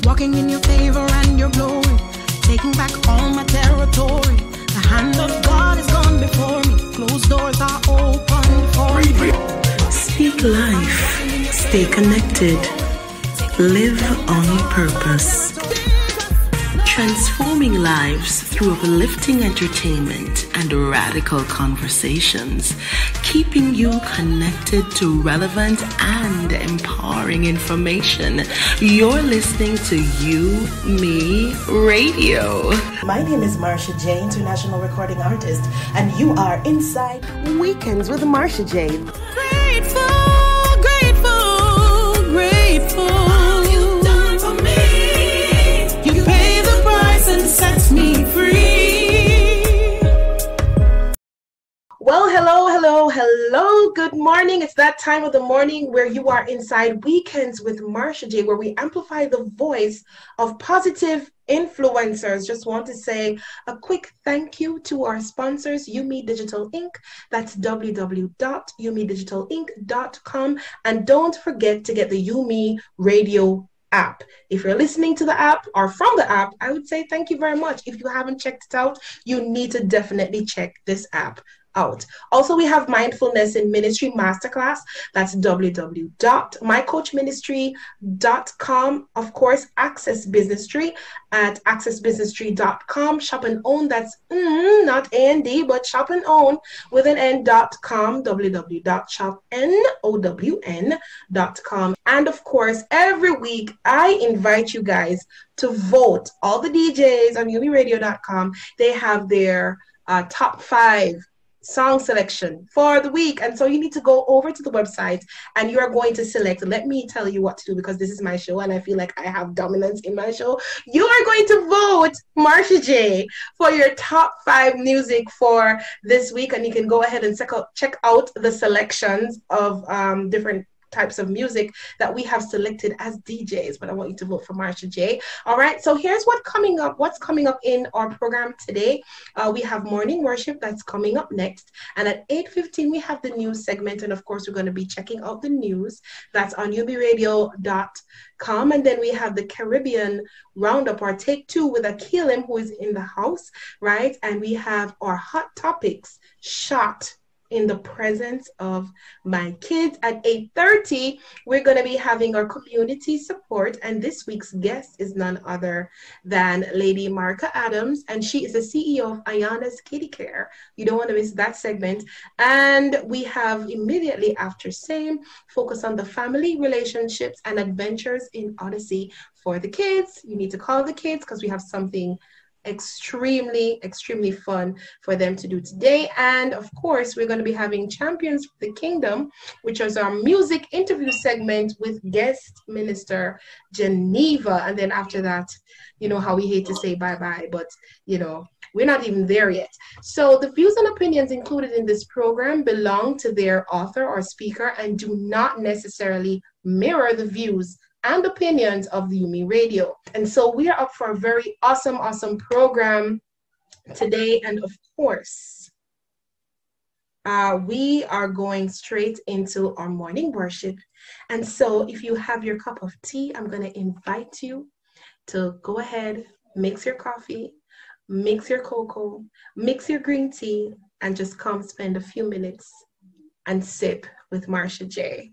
walking in your favor and your glory, taking back all my territory. The hand of God is gone before me. Closed doors are open for me. Speak life. Stay connected. Live on purpose. Transforming lives through uplifting entertainment and radical conversations, keeping you connected to relevant and empowering information. You're listening to You, Me Radio. My name is Marsha J, international recording artist, and you are inside Weekends with Marsha J. Grateful, grateful, grateful. Sets me free. Well, hello. Good morning. It's that time of the morning where you are inside Weekends with Marsha J, where we amplify the voice of positive influencers. Just want to say a quick thank you to our sponsors, Yumi Digital Inc. That's www.yumidigitalinc.com. And don't forget to get the Yumi Radio app. If you're listening to the app or from the app, I would say thank you very much. If you haven't checked it out, you need to definitely check this app out. Also, we have Mindfulness in Ministry Masterclass. That's www.mycoachministry.com. Of course, Access Businessry at accessbusinessry.com. Shop and Own, that's not A&D, but shop and own with an N.com. www.shopown.com. And of course, every week I invite you guys to vote. All the DJs on umiradio.com, they have their top 5 song selection for the week, and so you need to go over to the website and you are going to select. Let me tell you what to do, because this is my show and I feel like I have dominance in my show. You are going to vote Marsha J for your top 5 music for this week, and you can go ahead and check out the selections of different types of music that we have selected as DJs, but I want you to vote for Marsha J. All right, so here's what's coming up in our program today. We have morning worship that's coming up next, and at 8:15 we have the news segment, and of course we're going to be checking out the news that's on umiradio.com, and then we have the Caribbean Roundup, or Take 2 with Akilim, who is in the house, right? And we have our hot topics shot in the presence of my kids. At 8:30, we're going to be having our community support, and this week's guest is none other than Lady Marka Adams, and she is the CEO of Ayana's Kitty Care. You don't want to miss that segment. And we have immediately after same focus on the family relationships and adventures in Odyssey for the kids. You need to call the kids because we have something extremely fun for them to do today. And of course, we're going to be having Champions for the Kingdom, which is our music interview segment with guest minister Geneva. And then after that, you know how we hate to say bye-bye, but you know, we're not even there yet. So the views and opinions included in this program belong to their author or speaker and do not necessarily mirror the views and opinions of the Yumi Radio. And so we are up for a very awesome program today. And of course, we are going straight into our morning worship. And so if you have your cup of tea, I'm going to invite you to go ahead, mix your coffee, mix your cocoa, mix your green tea, and just come spend a few minutes and sip with Marsha J.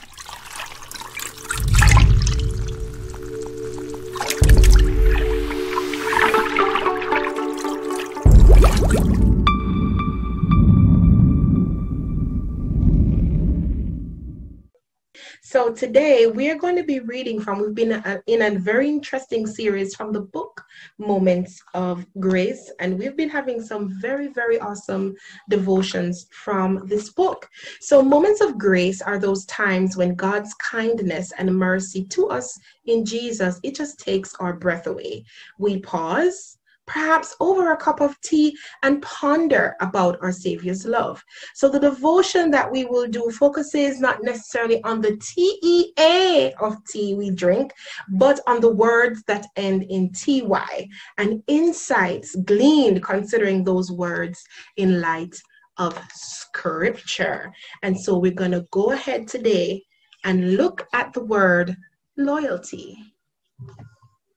So today we're going to be reading from, we've been in a very interesting series from the book Moments of Grace, and we've been having some very awesome devotions from this book. So Moments of Grace are those times when God's kindness and mercy to us in Jesus, it just takes our breath away. We pause, perhaps over a cup of tea, and ponder about our Savior's love. So the devotion that we will do focuses not necessarily on the TEA of tea we drink, but on the words that end in TY and insights gleaned considering those words in light of Scripture. And so we're going to go ahead today and look at the word loyalty.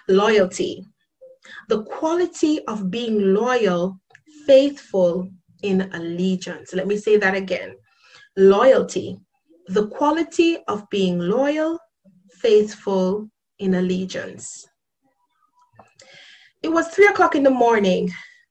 Loyalty. The quality of being loyal, faithful in allegiance. Let me say that again. Loyalty. The quality of being loyal, faithful in allegiance. It was 3 o'clock in the morning,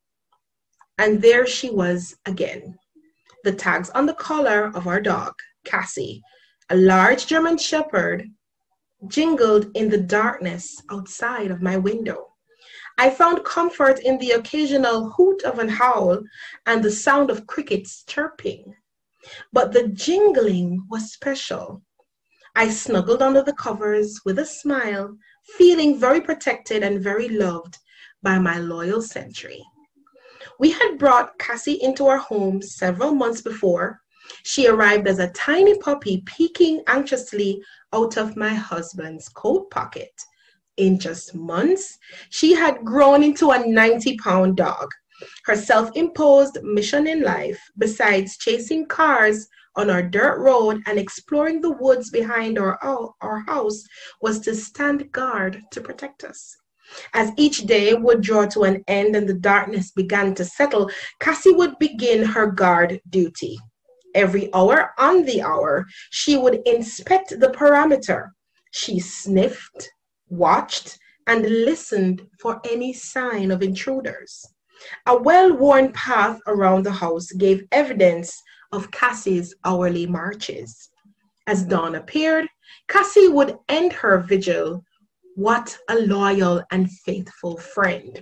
and there she was again. The tags on the collar of our dog, Cassie, a large German Shepherd, jingled in the darkness outside of my window. I found comfort in the occasional hoot of an owl and the sound of crickets chirping. But the jingling was special. I snuggled under the covers with a smile, feeling very protected and very loved by my loyal sentry. We had brought Cassie into our home several months before. She arrived as a tiny puppy peeking anxiously out of my husband's coat pocket. In just months, she had grown into a 90-pound dog. Her self-imposed mission in life, besides chasing cars on our dirt road and exploring the woods behind our house, was to stand guard to protect us. As each day would draw to an end and the darkness began to settle, Cassie would begin her guard duty. Every hour on the hour, she would inspect the perimeter. She sniffed, watched, and listened for any sign of intruders. A well-worn path around the house gave evidence of Cassie's hourly marches. As dawn appeared, Cassie would end her vigil. What a loyal and faithful friend.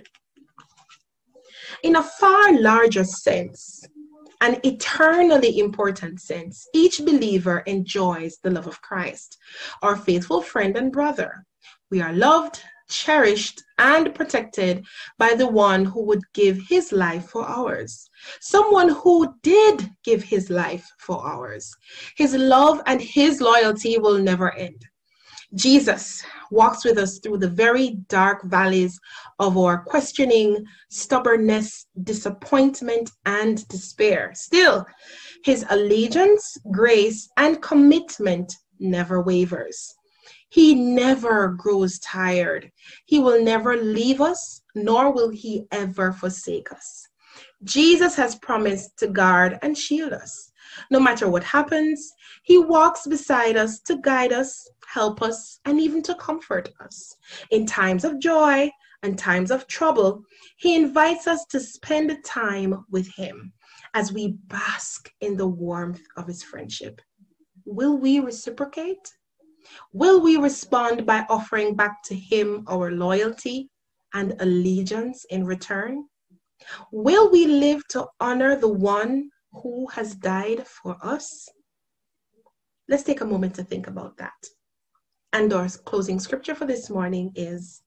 In a far larger sense, an eternally important sense, each believer enjoys the love of Christ, our faithful friend and brother. We are loved, cherished, and protected by the one who would give his life for ours. Someone who did give his life for ours. His love and his loyalty will never end. Jesus walks with us through the very dark valleys of our questioning, stubbornness, disappointment, and despair. Still, his allegiance, grace, and commitment never wavers. He never grows tired. He will never leave us, nor will he ever forsake us. Jesus has promised to guard and shield us. No matter what happens, he walks beside us to guide us, help us, and even to comfort us. In times of joy and times of trouble, he invites us to spend time with him as we bask in the warmth of his friendship. Will we reciprocate? Will we respond by offering back to him our loyalty and allegiance in return? Will we live to honor the one who has died for us? Let's take a moment to think about that. And our closing scripture for this morning is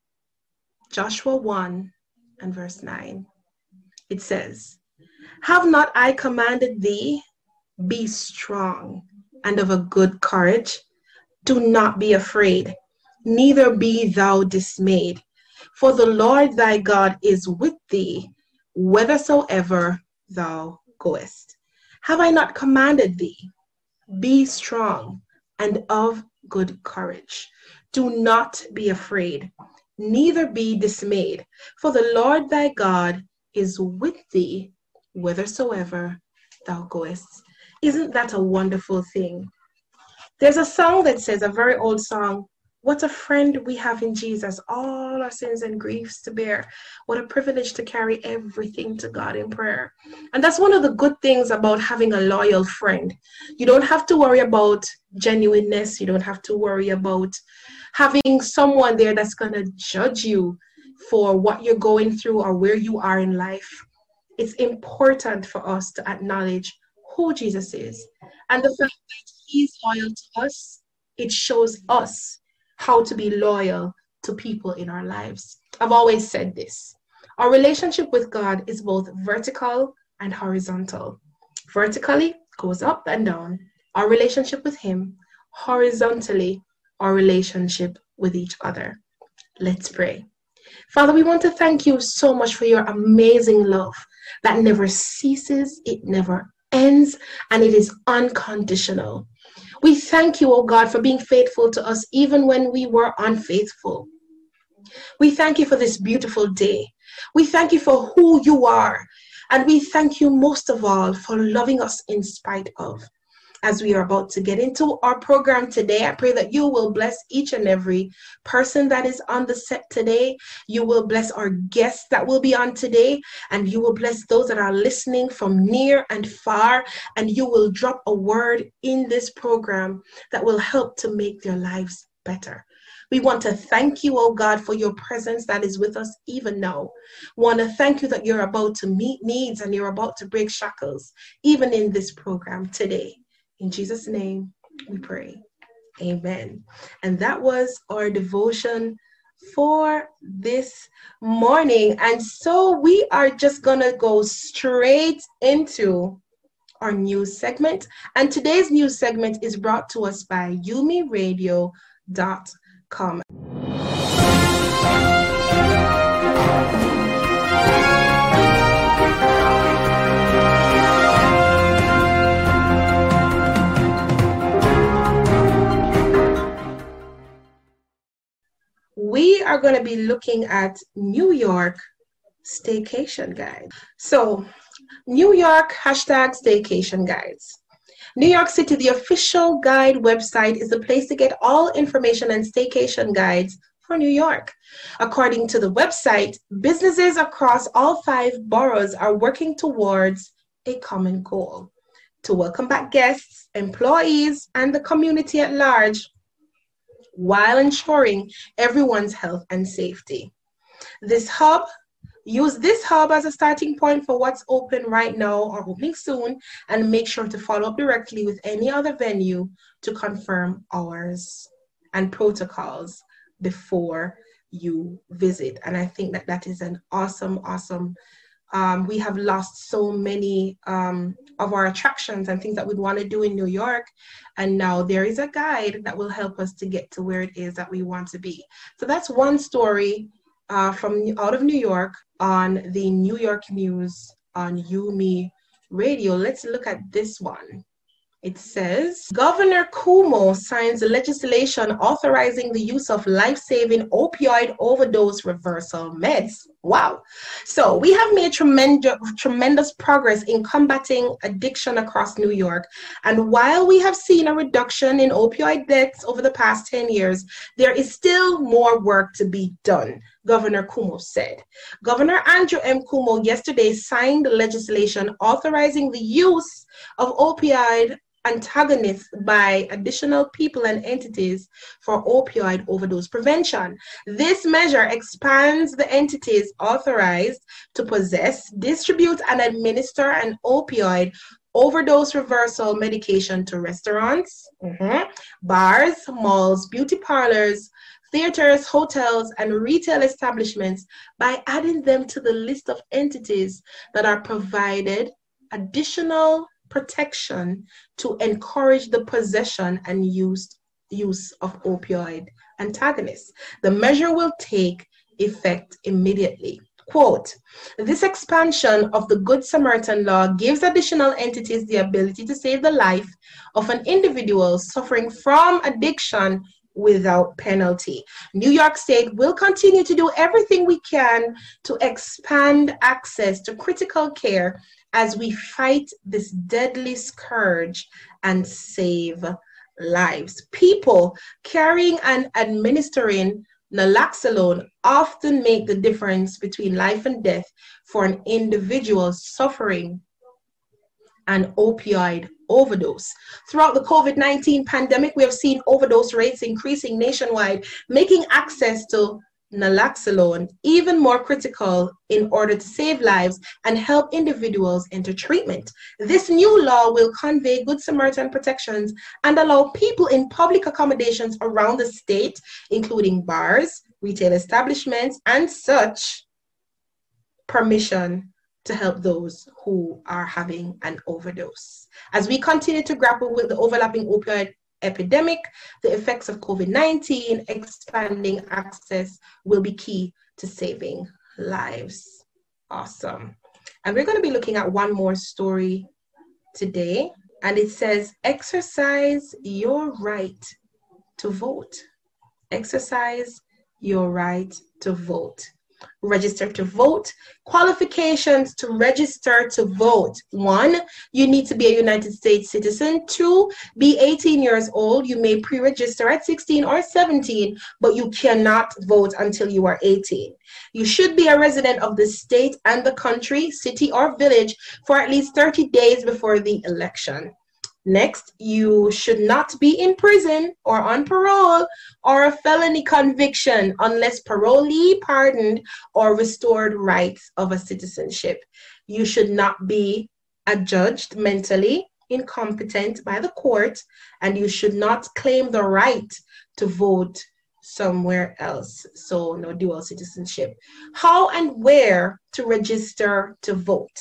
Joshua 1 and verse 9. It says, "Have not I commanded thee? Be strong and of a good courage. Do not be afraid, neither be thou dismayed. For the Lord thy God is with thee, whithersoever thou goest. Have I not commanded thee? Be strong and of good courage. Do not be afraid, neither be dismayed. For the Lord thy God is with thee, whithersoever thou goest." Isn't that a wonderful thing? There's a song that says, a very old song, "What a friend we have in Jesus, all our sins and griefs to bear. What a privilege to carry everything to God in prayer." And that's one of the good things about having a loyal friend. You don't have to worry about genuineness. You don't have to worry about having someone there that's going to judge you for what you're going through or where you are in life. It's important for us to acknowledge who Jesus is. And the fact that he's loyal to us, it shows us how to be loyal to people in our lives. I've always said this. Our relationship with God is both vertical and horizontal. Vertically goes up and down, our relationship with him. Horizontally, our relationship with each other. Let's pray. Father, we want to thank you so much for your amazing love that never ceases, it never ends, and it is unconditional. We thank you, oh God, for being faithful to us even when we were unfaithful. We thank you for this beautiful day. We thank you for who you are. And we thank you most of all for loving us in spite of. As we are about to get into our program today, I pray that you will bless each and every person that is on the set today. You will bless our guests that will be on today, and you will bless those that are listening from near and far, and you will drop a word in this program that will help to make their lives better. We want to thank you, oh God, for your presence that is with us even now. We want to thank you that you're about to meet needs and you're about to break shackles, even in this program today. In Jesus' name, we pray. Amen. And that was our devotion for this morning. And so we are just going to go straight into our news segment. And today's news segment is brought to us by YumiRadio.com. We are going to be looking at New York staycation guide. So, New York #staycation guides. New York City, the official guide website, is the place to get all information and staycation guides for New York. According to the website, businesses across all 5 boroughs are working towards a common goal: to welcome back guests, employees, and the community at large, while ensuring everyone's health and safety. Use this hub as a starting point for what's open right now or opening soon, and make sure to follow up directly with any other venue to confirm hours and protocols before you visit. And I think that that is an awesome we have lost so many of our attractions and things that we'd want to do in New York. And now there is a guide that will help us to get to where it is that we want to be. So that's one story from out of New York on the New York News on Yumi Radio. Let's look at this one. It says, Governor Cuomo signs legislation authorizing the use of life-saving opioid overdose reversal meds. Wow. So we have made tremendous progress in combating addiction across New York. And while we have seen a reduction in opioid deaths over the past 10 years, there is still more work to be done, Governor Cuomo said. Governor Andrew M. Cuomo yesterday signed legislation authorizing the use of opioid antagonists by additional people and entities for opioid overdose prevention. This measure expands the entities authorized to possess, distribute, and administer an opioid overdose reversal medication to restaurants, bars, malls, beauty parlors, theaters, hotels, and retail establishments by adding them to the list of entities that are provided additional protection to encourage the possession and use of opioid antagonists. The measure will take effect immediately. Quote, this expansion of the Good Samaritan law gives additional entities the ability to save the life of an individual suffering from addiction without penalty. New York State will continue to do everything we can to expand access to critical care as we fight this deadly scourge and save lives. People carrying and administering naloxone often make the difference between life and death for an individual suffering an opioid overdose. Throughout the COVID-19 pandemic, we have seen overdose rates increasing nationwide, making access to naloxone even more critical in order to save lives and help individuals into treatment. This new law will convey Good Samaritan protections and allow people in public accommodations around the state, including bars, retail establishments, and such, permission to help those who are having an overdose. As we continue to grapple with the overlapping opioid epidemic, the effects of COVID-19, expanding access will be key to saving lives. Awesome. And we're going to be looking at one more story today, and it says, exercise your right to vote. Exercise your right to vote. Register to vote. Qualifications to register to vote. 1, you need to be a United States citizen. 2, be 18 years old. You may pre-register at 16 or 17, but you cannot vote until you are 18. You should be a resident of the state and the country, city or village for at least 30 days before the election. Next, you should not be in prison or on parole or a felony conviction unless parolee, pardoned, or restored rights of a citizenship. You should not be adjudged mentally incompetent by the court, and you should not claim the right to vote somewhere else. So no dual citizenship. How and where to register to vote?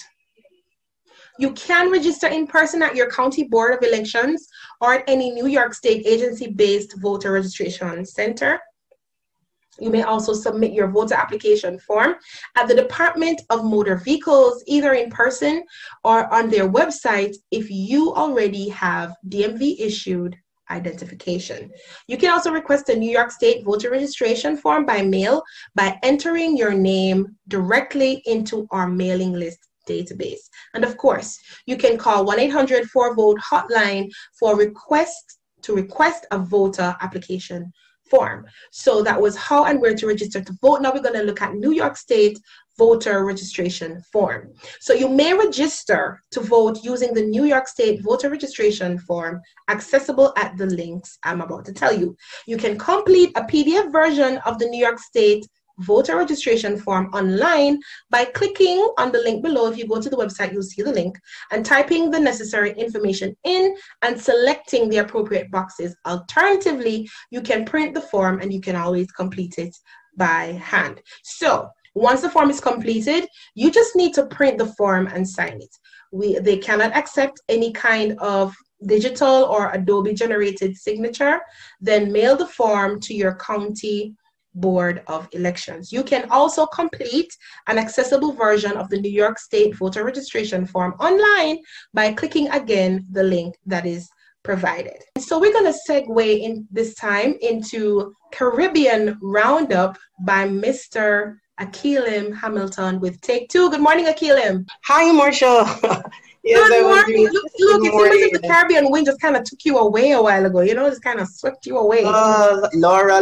You can register in person at your county board of elections or at any New York State agency-based voter registration center. You may also submit your voter application form at the Department of Motor Vehicles, either in person or on their website if you already have DMV-issued identification. You can also request a New York State voter registration form by mail by entering your name directly into our mailing list database. And of course, you can call 1-800-4VOTE hotline for request a voter application form. So that was how and where to register to vote. Now we're going to look at New York State voter registration form. So you may register to vote using the New York State voter registration form accessible at the links I'm about to tell you. You can complete a PDF version of the New York State voter registration form online by clicking on the link below. If you go to the website, you'll see the link, and typing the necessary information in and selecting the appropriate boxes. Alternatively, you can print the form and you can always complete it by hand. So once the form is completed, you just need to print the form and sign it. They cannot accept any kind of digital or Adobe generated signature. Then mail the form to your county Board of Elections. You can also complete an accessible version of the New York State voter registration form online by clicking again the link that is provided. So we're going to segue in this time into Caribbean Roundup by Mr. Akilim Hamilton with Take Two. Good morning, Akilim. Hi, Marsha. Yes, good morning. Look, it seems as if the Caribbean wind just kind of took you away a while ago. You know, just kind of swept you away. Laura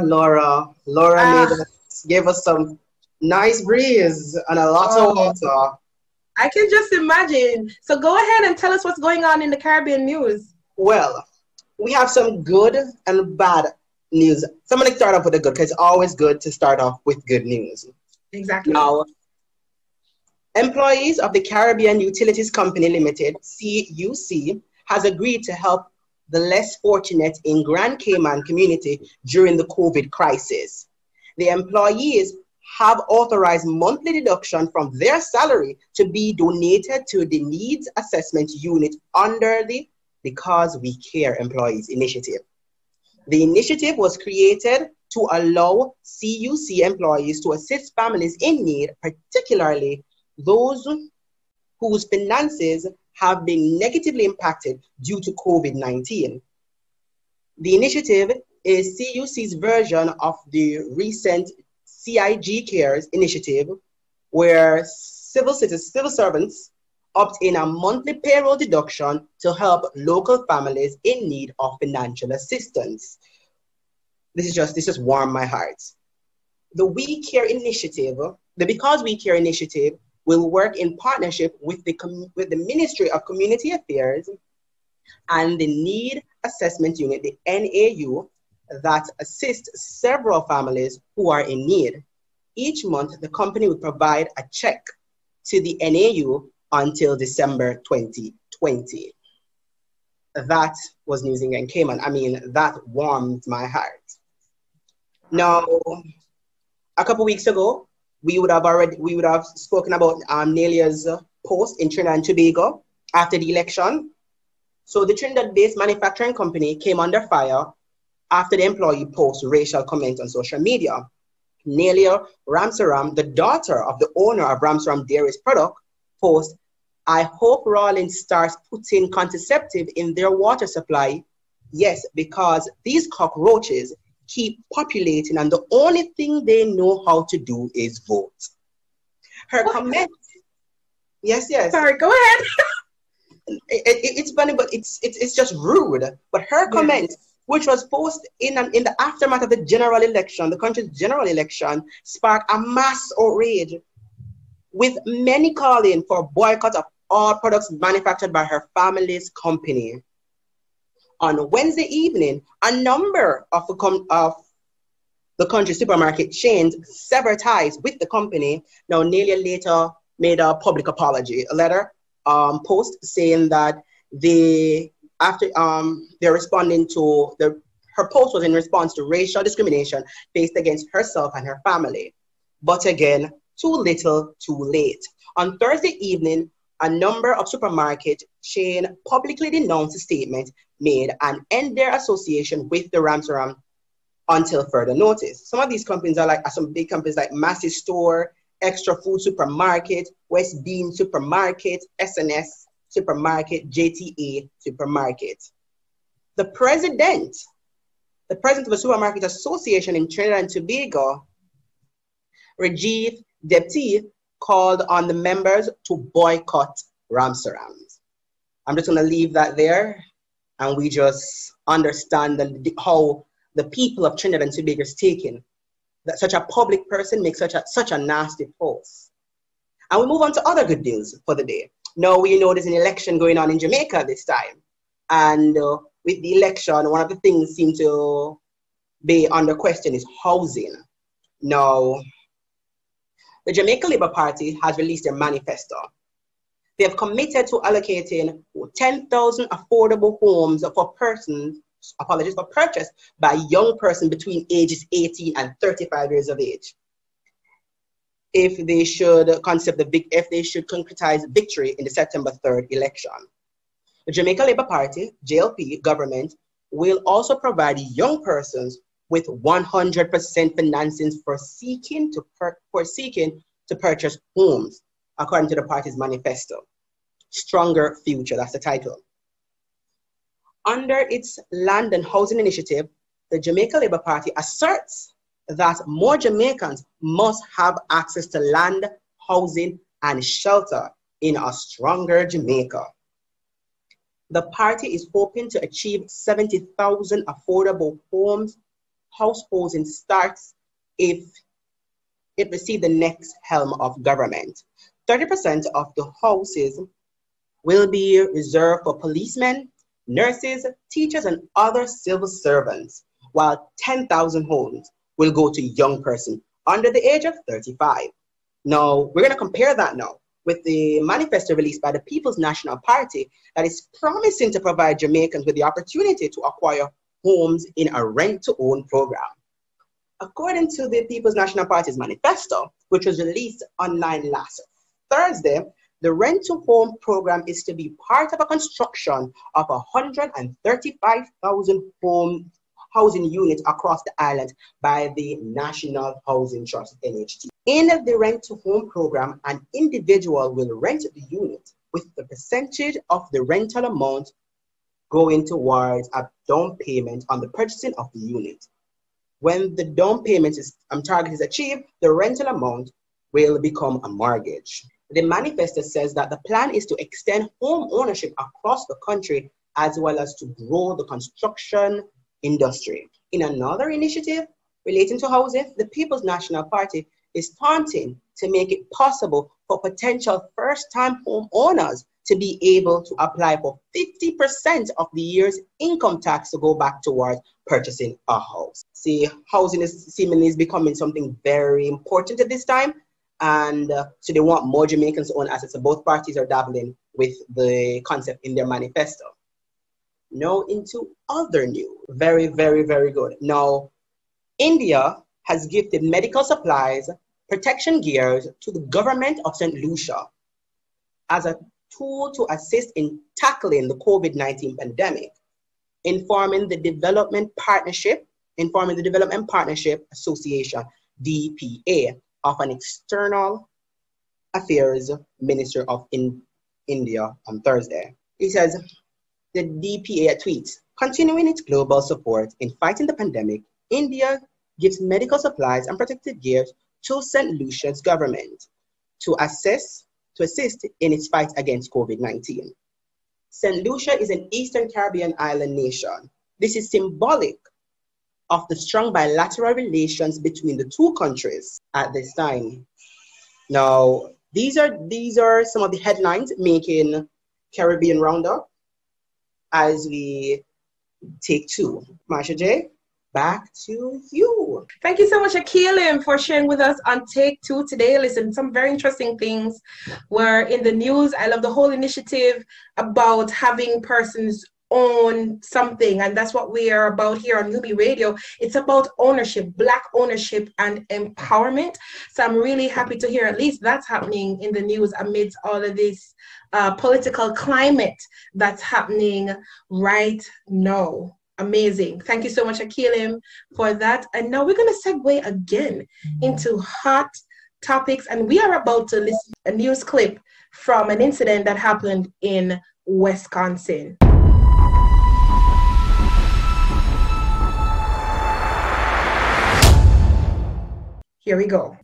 gave us some nice breeze and a lot of water. I can just imagine. So go ahead and tell us what's going on in the Caribbean news. Well, we have some good and bad news. So I'm going to start off with the good because it's always good to start off with good news. Exactly. Now, employees of the Caribbean Utilities Company Limited, CUC, has agreed to help the less fortunate in Grand Cayman community during the COVID crisis. The employees have authorized monthly deduction from their salary to be donated to the Needs Assessment Unit under the Because We Care Employees Initiative. The initiative was created to allow CUC employees to assist families in need, particularly those whose finances have been negatively impacted due to COVID-19. The initiative is CUC's version of the recent CIG Cares initiative, where civil servants opt in a monthly payroll deduction to help local families in need of financial assistance. This just warmed my heart. The We Care initiative, the Because We Care initiative, will work in partnership with the Ministry of Community Affairs and the Need Assessment Unit, the NAU, that assists several families who are in need. Each month, the company will provide a check to the NAU until December 2020. That was news in Grand Cayman. I mean, that warmed my heart. Now, a couple weeks ago, we would have spoken about Nelia's post in Trinidad and Tobago after the election. So the Trinidad-based manufacturing company came under fire after the employee posted racial comments on social media. Nelia Ramsaram, the daughter of the owner of Ramsaram Dairy's product, post, "I hope Rawlins starts putting contraceptive in their water supply. Yes, because these cockroaches keep populating, and the only thing they know how to do is vote. Her comment, yes. Sorry, go ahead. It's funny, but it's just rude. But her comment, which was posted in the aftermath of the general election, the country's general election, sparked a mass outrage, with many calling for boycott of all products manufactured by her family's company. On Wednesday evening, a number of the country's supermarket chains severed ties with the company. Now, Nelia later made a public apology, a letter post saying that they're responding to her post was in response to racial discrimination faced against herself and her family. But again, too little, too late. On Thursday evening, a number of supermarket chain publicly denounced the statement made and end their association with the Ramsaram until further notice. Some of these companies are like some big companies like Massey Store, Extra Food Supermarket, West Bean Supermarket, SNS Supermarket, JTA Supermarket. The president of the Supermarket Association in Trinidad and Tobago, Rajiv Depti, called on the members to boycott Ramsarams. I'm just going to leave that there, and we just understand how the people of Trinidad and Tobago is taking that such a public person makes such a nasty post. And we move on to other good news for the day. Now we know there's an election going on in Jamaica this time, and with the election, one of the things seem to be under question is housing. Now, the Jamaica Labour Party has released their manifesto. They have committed to allocating 10,000 affordable homes for purchase by young persons between ages 18 and 35 years of age. If they should concretize victory in the September 3rd election. The Jamaica Labour Party, JLP government, will also provide young persons with 100% financing for seeking to purchase homes, according to the party's manifesto. Stronger Future, that's the title. Under its Land and Housing Initiative, the Jamaica Labour Party asserts that more Jamaicans must have access to land, housing, and shelter in a stronger Jamaica. The party is hoping to achieve 70,000 affordable house housing starts if it receives the next helm of government. 30% of the houses will be reserved for policemen, nurses, teachers, and other civil servants, while 10,000 homes will go to young persons under the age of 35. Now, we're going to compare that now with the manifesto released by the People's National Party that is promising to provide Jamaicans with the opportunity to acquire homes in a rent-to-own program. According to the People's National Party's manifesto, which was released online last Thursday, the rent-to-home program is to be part of a construction of 135,000 housing units across the island by the National Housing Trust, NHT. In the rent-to-home program, an individual will rent the unit with the percentage of the rental amount going towards a down payment on the purchasing of the unit. When the down payment target is achieved, the rental amount will become a mortgage. The manifesto says that the plan is to extend home ownership across the country as well as to grow the construction industry. In another initiative relating to housing, the People's National Party is taunting to make it possible for potential first-time home owners to be able to apply for 50% of the year's income tax to go back towards purchasing a house. See, housing is seemingly becoming something very important at this time, and so they want more Jamaicans to own assets. So both parties are dabbling with the concept in their manifesto. Now into other news. Very, very, very good. Now, India has gifted medical supplies, protection gears to the government of St. Lucia as a tool to assist in tackling the COVID-19 pandemic, informing the Development Partnership Association, DPA, of an External Affairs Minister of India on Thursday. He says, the DPA tweets, continuing its global support in fighting the pandemic, India gives medical supplies and protective gear to St. Lucia's government to assist in its fight against COVID-19. St. Lucia is an Eastern Caribbean island nation. This is symbolic of the strong bilateral relations between the two countries at this time. Now, these are some of the headlines making Caribbean Roundup as we take two. Marsha J, back to you. Thank you so much, Akilim, for sharing with us on Take Two today. Listen, some very interesting things were in the news. I love the whole initiative about having persons own something, and that's what we are about here on UB Radio. It's about ownership, Black ownership and empowerment. So I'm really happy to hear at least that's happening in the news amidst all of this political climate that's happening right now. Amazing. Thank you so much, Akilim, for that. And now we're going to segue again into hot topics, and we are about to listen to a news clip from an incident that happened in Wisconsin. Here we go.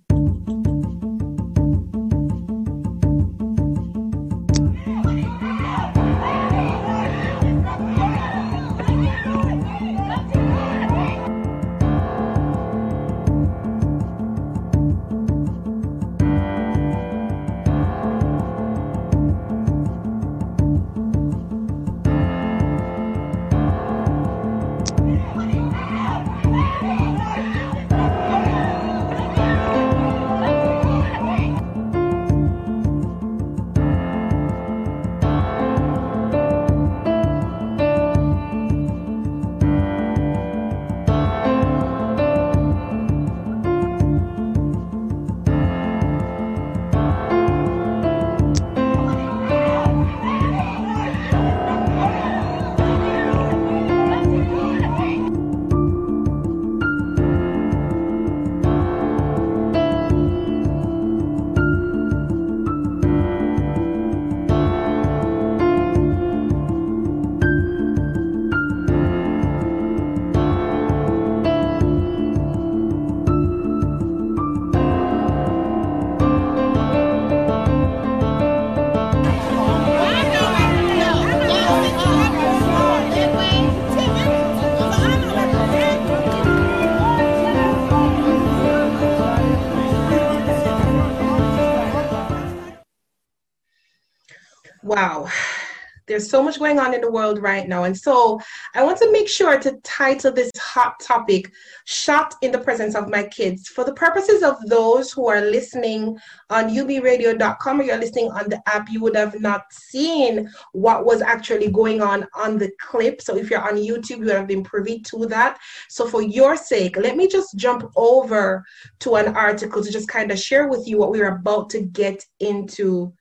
Wow, there's so much going on in the world right now. And so I want to make sure to title this hot topic, Shot in the Presence of My Kids. For the purposes of those who are listening on ubradio.com, or you're listening on the app, you would have not seen what was actually going on the clip. So if you're on YouTube, you would have been privy to that. So for your sake, let me just jump over to an article to just kind of share with you what we're about to get into.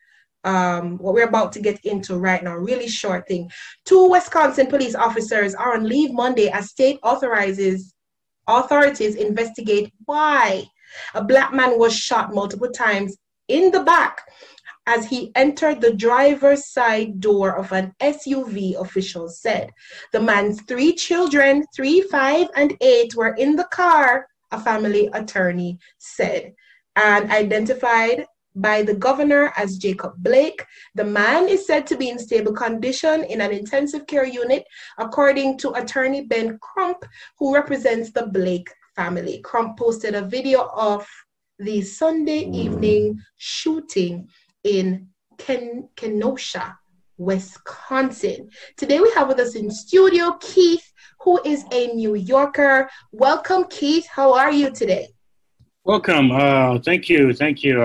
Right now. Really short thing. 2 Wisconsin police officers are on leave Monday as state authorities investigate why a Black man was shot multiple times in the back as he entered the driver's side door of an SUV, officials said. The man's 3 children, 3, 5, and 8, were in the car, a family attorney said, and identified by the governor as Jacob Blake. The man is said to be in stable condition in an intensive care unit, according to attorney Ben Crump, who represents the Blake family. Crump posted a video of the Sunday evening shooting in Kenosha, Wisconsin. Today we have with us in studio Keith, who is a New Yorker. Welcome, Keith. How are you today? Welcome. Thank you.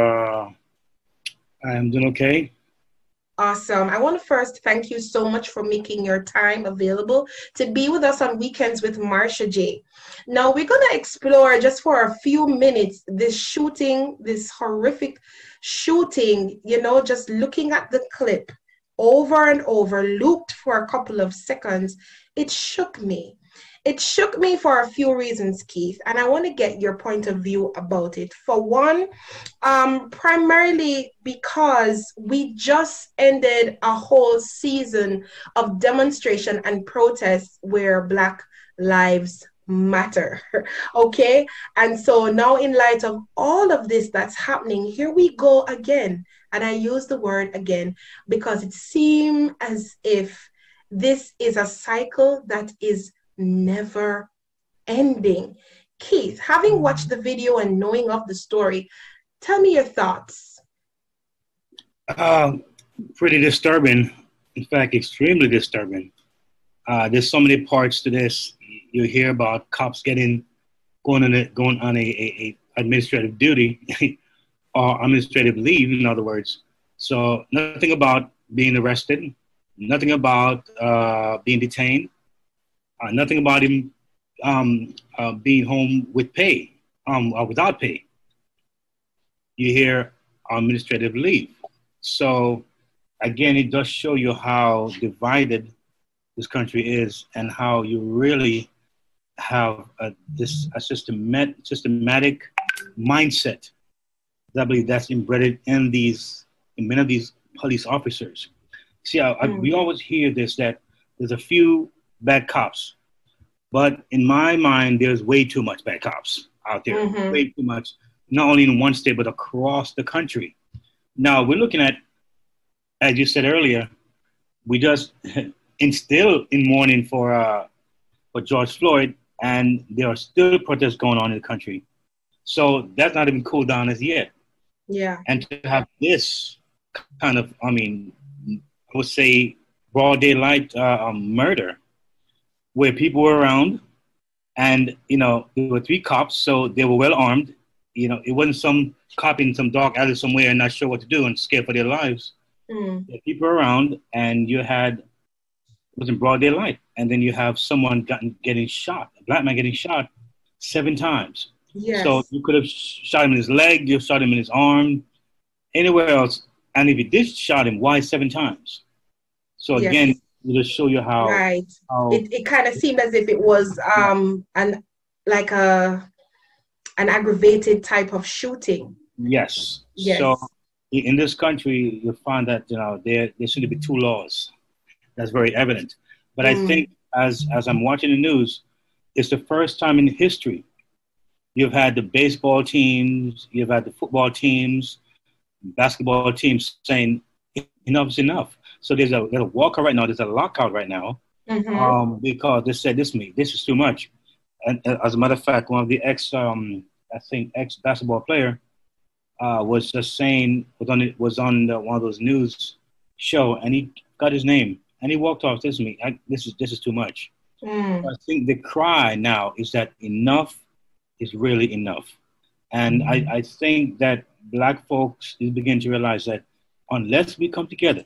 I'm doing okay. Awesome. I want to first thank you so much for making your time available to be with us on Weekends with Marsha J. Now, we're going to explore just for a few minutes this horrific shooting, just looking at the clip over and over, looped for a couple of seconds. It shook me. It shook me for a few reasons, Keith, and I want to get your point of view about it. For one, primarily because we just ended a whole season of demonstration and protests where Black lives matter. Okay. And so now, in light of all of this that's happening, here we go again. And I use the word again because it seems as if this is a cycle that is never ending. Keith, having watched the video and knowing of the story, tell me your thoughts. Pretty disturbing. In fact, extremely disturbing. There's so many parts to this. You hear about cops going on a administrative duty or administrative leave, in other words. So nothing about being arrested, nothing about being detained, nothing about him being home with pay or without pay. You hear administrative leave. So again, it does show you how divided this country is and how you really have a systematic mindset that's embedded in many of these police officers. See, we always hear this, that there's a few bad cops, but in my mind, there's way too much bad cops out there, way too much, not only in one state, but across the country. Now, we're looking at, as you said earlier, we just still in mourning for George Floyd, and there are still protests going on in the country. So that's not even cooled down as yet. Yeah. And to have this kind of, I would say, broad daylight murder, where people were around, and there were 3 cops, so they were well armed. It wasn't some cop in some dark alley somewhere and not sure what to do and scared for their lives. There people around, and it was in broad daylight, and then you have someone getting shot, a black man getting shot 7 times. Yes. So you could have shot him in his leg, you shot him in his arm, anywhere else. And if you did shot him, why 7 times? So again, it just show you how. Right. It kind of seemed as if it was an aggravated type of shooting. Yes. Yes. So in this country, you'll find that there seem to be 2 laws. That's very evident. But I think as I'm watching the news, it's the first time in history you've had the baseball teams, you've had the football teams, basketball teams saying enough is enough. So there's a walkout right now. There's a lockout right now because they said this is too much. And as a matter of fact, one of the ex-basketball player was just saying was on one of those news show, and he got his name and he walked off. This is too much. I think the cry now is that enough is really enough, and I think that Black folks is beginning to realize that unless we come together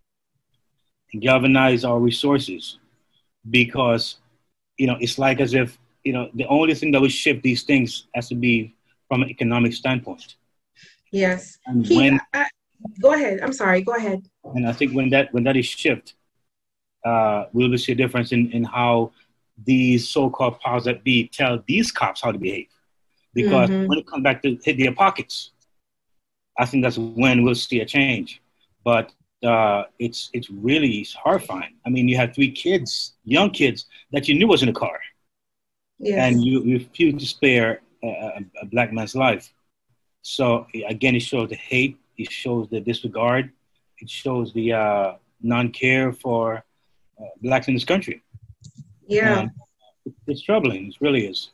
and galvanize our resources, because it's like as if the only thing that will shift these things has to be from an economic standpoint. Yes. And go ahead. I'm sorry. Go ahead. And I think when that is shift, we'll see a difference in how these so-called powers that be tell these cops how to behave. Because when it comes back to hit their pockets, I think that's when we'll see a change. But it's really horrifying. I mean, you have 3 kids, young kids, that you knew was in the car. Yes. And you refuse to spare a Black man's life. So again, it shows the hate, it shows the disregard, it shows the non-care for Blacks in this country. Yeah. And it's troubling, it really is.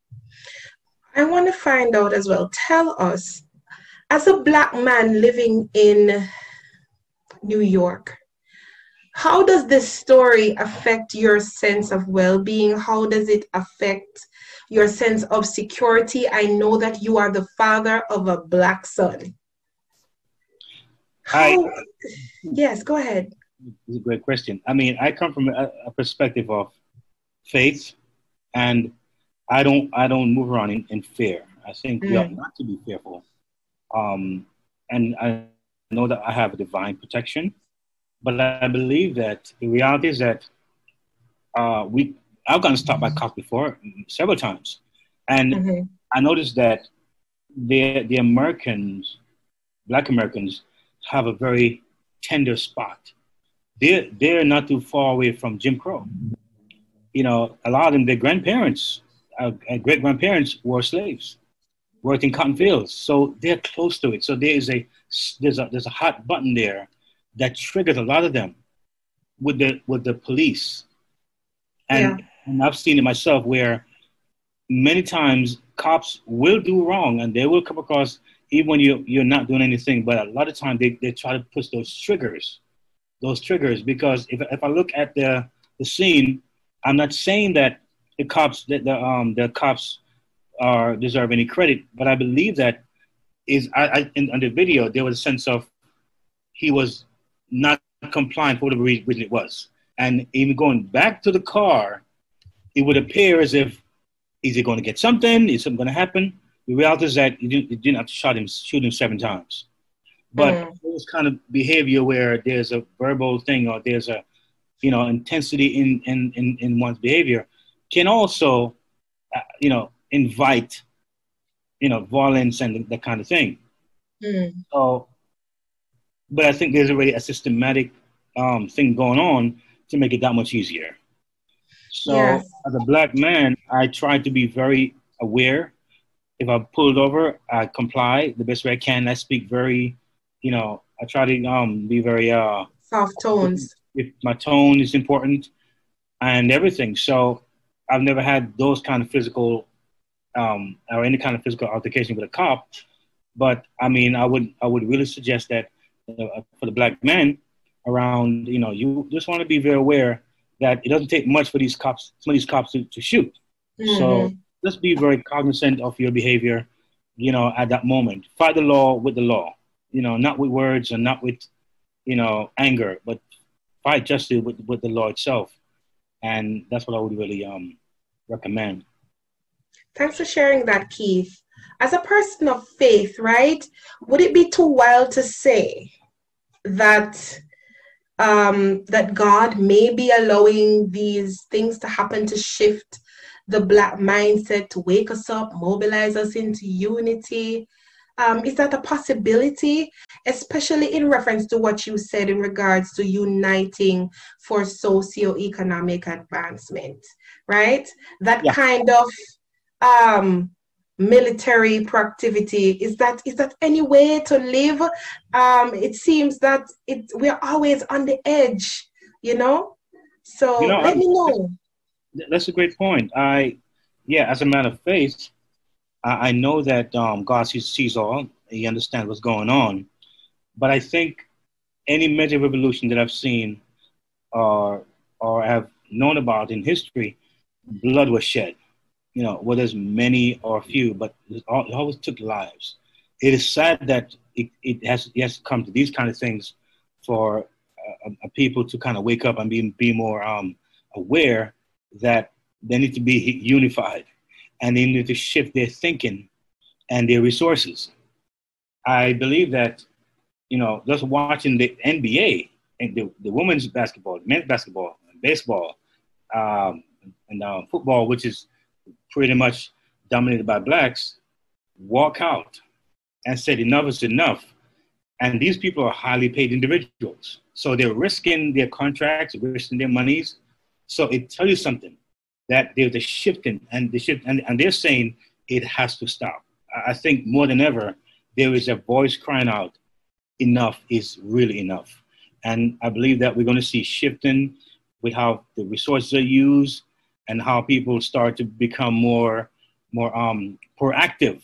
I want to find out as well, tell us, as a Black man living in New York, how does this story affect your sense of well-being? How does it affect your sense of security? I know that you are the father of a Black son. Yes, go ahead. It's a great question. I mean, I come from a perspective of faith, and I don't move around in fear. I think we ought not to be fearful. And I know that I have a divine protection, but I believe that the reality is that I've gotten stopped by cops before several times, and I noticed that the Americans, Black Americans, have a very tender spot. They're not too far away from Jim Crow. A lot of them, their grandparents great grandparents were slaves, worked in cotton fields, so they're close to it. So there's a hot button there that triggers a lot of them with the police, and I've seen it myself where many times cops will do wrong and they will come across even when you're not doing anything, but a lot of times they try to push those triggers because if I look at the scene, I'm not saying that the cops are deserve any credit, but I believe that in the video there was a sense of he was not compliant for whatever reason it was, and even going back to the car, it would appear as if is he going to get something? Is something going to happen? The reality is that you didn't have to shoot him 7 times. But those kind of behavior where there's a verbal thing or there's a, intensity in one's behavior can also, invite, violence and that kind of thing. So, but I think there's already a systematic thing going on to make it that much easier. So as a Black man, I try to be very aware. If I'm pulled over, I comply the best way I can. I speak very, I try to be very soft tones. If my tone is important and everything. So I've never had those kind of physical or any kind of physical altercation with a cop. But I mean, I would really suggest that for the Black men around, you just want to be very aware that it doesn't take much for some of these cops to shoot. So just be very cognizant of your behavior, at that moment. Fight the law with the law, not with words and not with, anger, but fight justice with the law itself. And that's what I would really recommend. Thanks for sharing that, Keith. As a person of faith, right, would it be too wild to say that that God may be allowing these things to happen to shift the Black mindset, to wake us up, mobilize us into unity? Is that a possibility, especially in reference to what you said in regards to uniting for socioeconomic advancement, right? That kind of military proactivity, is that any way to live? It seems that we're always on the edge, so let me know. That's a great point. As a man of faith, I know that God sees all. He understands what's going on. But I think any major revolution that I've seen or have known about in history, blood was shed. Whether it's many or few, but it always took lives. It is sad that it has to come to these kind of things for people to kind of wake up and be more aware that they need to be unified and they need to shift their thinking and their resources. I believe that, just watching the NBA and the women's basketball, men's basketball, baseball, and football, which is pretty much dominated by Blacks, walk out and said enough is enough. And these people are highly paid individuals. So they're risking their contracts, risking their monies. So it tells you something, that there's a shifting and they're saying it has to stop. I think more than ever, there is a voice crying out, enough is really enough. And I believe that we're going to see shifting with how the resources are used and how people start to become more proactive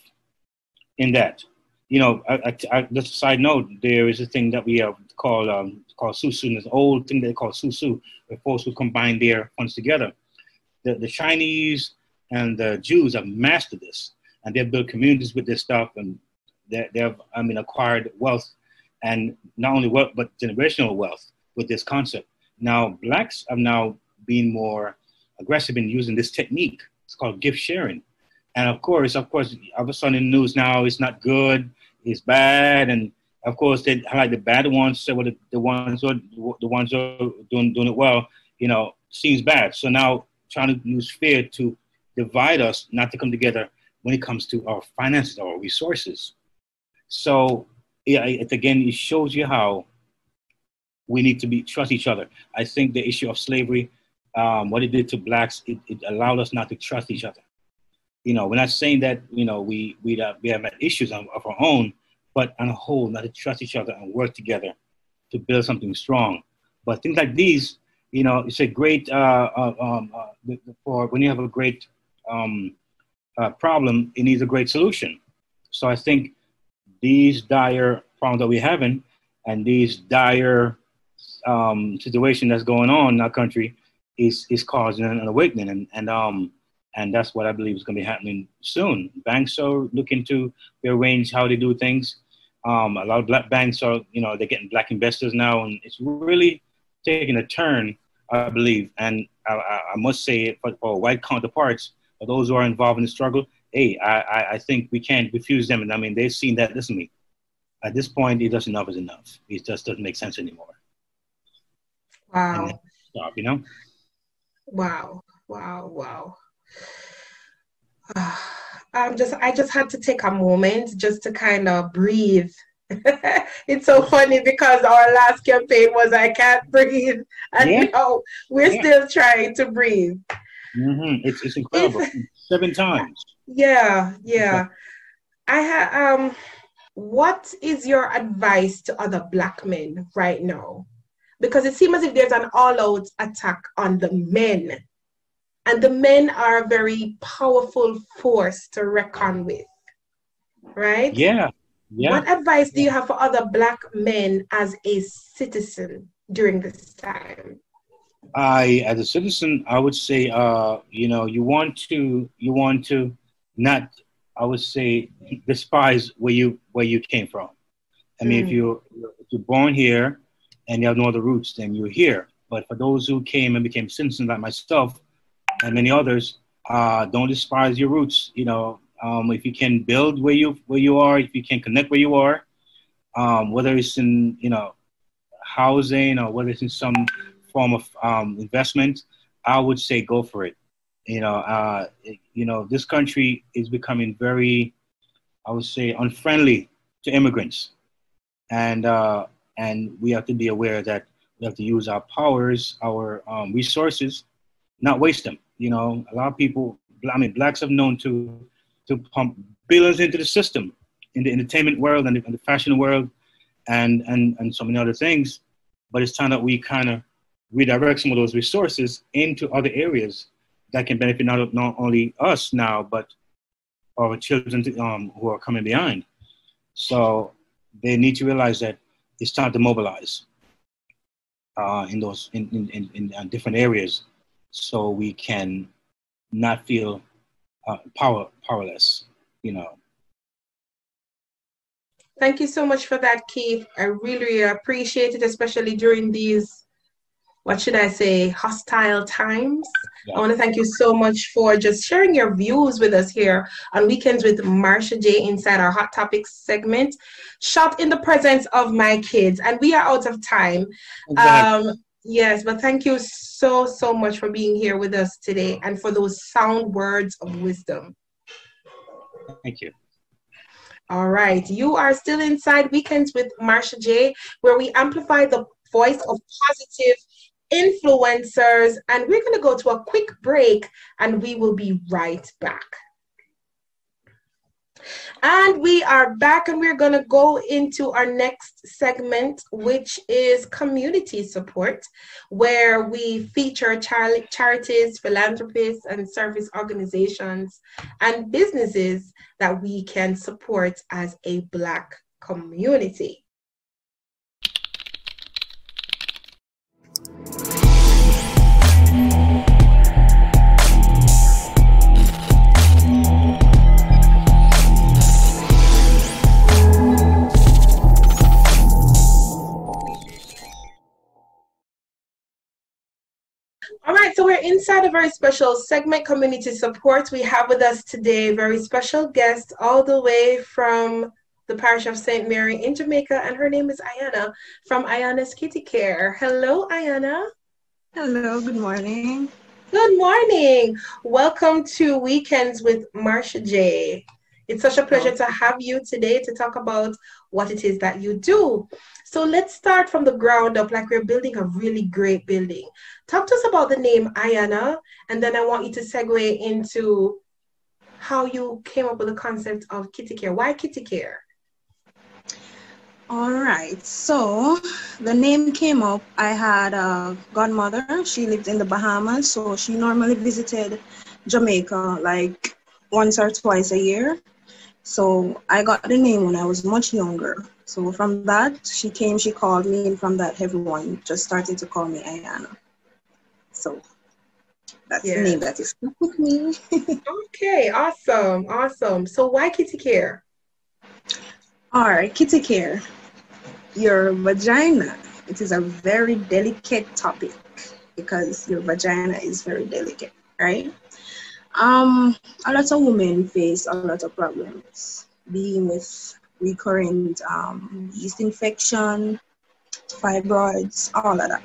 in that. Just a side note, there is a thing that we have called Susu, this old thing they call Susu, where folks will combine their funds together. The Chinese and the Jews have mastered this, and they've built communities with this stuff, and they've acquired wealth, and not only wealth, but generational wealth with this concept. Now, Blacks have now been more aggressive in using this technique. It's called gift sharing. And of course, all of a sudden in the news now, it's not good, it's bad, and of course they highlight the bad ones, so the ones who are doing it well, seems bad. So now trying to use fear to divide us, not to come together when it comes to our finances, our resources. So it shows you how we need to trust each other. I think the issue of slavery, what it did to Blacks, it allowed us not to trust each other. We're not saying that, we have issues of our own, but on a whole, not to trust each other and work together to build something strong. But things like these, it's a great, for when you have a great problem, it needs a great solution. So I think these dire problems that we're having and these dire situation that's going on in our country is causing an awakening. And that's what I believe is going to be happening soon. Banks are looking to rearrange how they do things. A lot of black banks are, they're getting black investors now, and it's really taking a turn, I believe. And I must say, for white counterparts, for those who are involved in the struggle, hey, I think we can't refuse them. And I mean, they've seen that. Listen to me. At this point, it doesn't enough is enough. It just doesn't make sense anymore. Wow. Stop, Wow. I just had to take a moment just to kind of breathe. It's so funny because our last campaign was I Can't Breathe, and now we're still trying to breathe. Mm-hmm. It's incredible. 7 times. Yeah. I have. What is your advice to other black men right now? Because it seems as if there's an all-out attack on the men. And the men are a very powerful force to reckon with, right? Yeah. What advice do you have for other black men as a citizen during this time? As a citizen, I would say, you want to not, I would say, despise where you came from. I mean, if you're born here and you have no other roots, then you're here. But for those who came and became citizens like myself and many others, don't despise your roots. If you can build where you are, if you can connect where you are, whether it's in housing or whether it's in some form of investment, I would say go for it. This country is becoming very, I would say, unfriendly to immigrants, and we have to be aware that we have to use our powers, our resources, not waste them. A lot of people, blacks have known to pump billions into the system, in the entertainment world and the fashion world, and so many other things. But it's time that we kind of redirect some of those resources into other areas that can benefit not only us now, but our children who are coming behind. So they need to realize that it's time to mobilize in those in different areas, so we can not feel powerless. Thank you so much for that, Keith. I really appreciate it, especially during these, what should I say, hostile times. Yeah. I want to thank you so much for just sharing your views with us here on Weekends with Marsha J inside our Hot Topics segment, shot in the presence of my kids. And we are out of time. Exactly. Yes, but thank you so much for being here with us today and for those sound words of wisdom. Thank you. All right. You are still inside Weekends with Marsha J, where we amplify the voice of positive influencers. And we're going to go to a quick break and we will be right back. And we are back and we're going to go into our next segment, which is community support, where we feature charities, philanthropists, and service organizations and businesses that we can support as a Black community. All right, so we're inside a very special segment, community support. We have with us today a very special guest all the way from the parish of St. Mary in Jamaica, and her name is Ayana from Ayana's Kitty Care. Hello, Ayana. Hello, good morning. Good morning. Welcome to Weekends with Marsha J. It's such a pleasure to have you today to talk about what it is that you do. So let's start from the ground up, like we're building a really great building. Talk to us about the name Ayana, and then I want you to segue into how you came up with the concept of kitty care. Why kitty care? All right. So the name came up. I had a godmother. She lived in the Bahamas, so she normally visited Jamaica like once or twice a year. So I got the name when I was much younger. So from that, she came, she called me, and from that, everyone just started to call me Ayana. So that's the name that is stuck with me. Okay, awesome, awesome. So why kitty care? All right, kitty care. Your vagina, it is a very delicate topic because your vagina is very delicate, right? A lot of women face a lot of problems dealing with recurrent yeast infection, fibroids, all of that.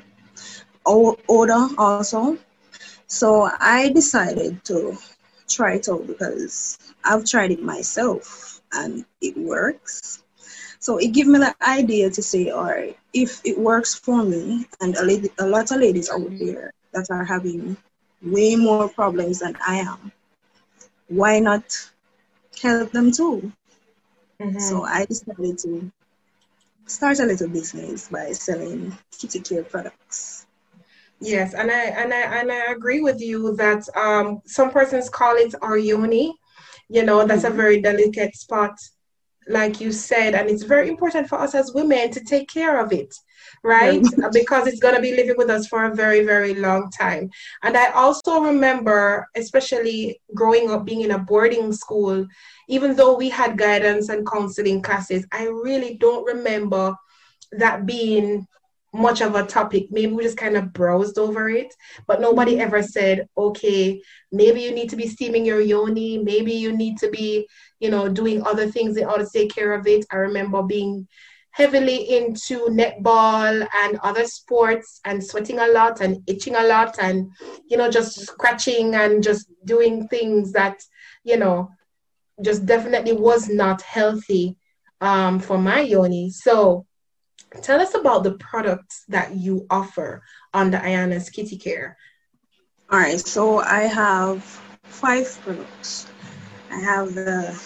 Odor also. So I decided to try it out because I've tried it myself and it works. So it gave me the idea to say, all right, if it works for me and a lot of ladies out there that are having way more problems than I am, why not help them too? So I decided to start a little business by selling kitty care products. Yes, and I agree with you that some persons call it our yoni. You know, that's a very delicate spot, like you said, and it's very important for us as women to take care of it, right? Because it's going to be living with us for a very, very long time. And I also remember, especially growing up, being in a boarding school, even though we had guidance and counseling classes, I really don't remember that being much of a topic. Maybe we just kind of browsed over it, but nobody ever said, okay, maybe you need to be steaming your yoni, maybe you need to be, you know, doing other things in order to take care of it. I remember being heavily into netball and other sports and sweating a lot and itching a lot and, you know, just scratching and just doing things that, you know, just definitely was not healthy for my yoni. So tell us about the products that you offer under Ayana's Kitty Care. All right, so I have 5 products. I have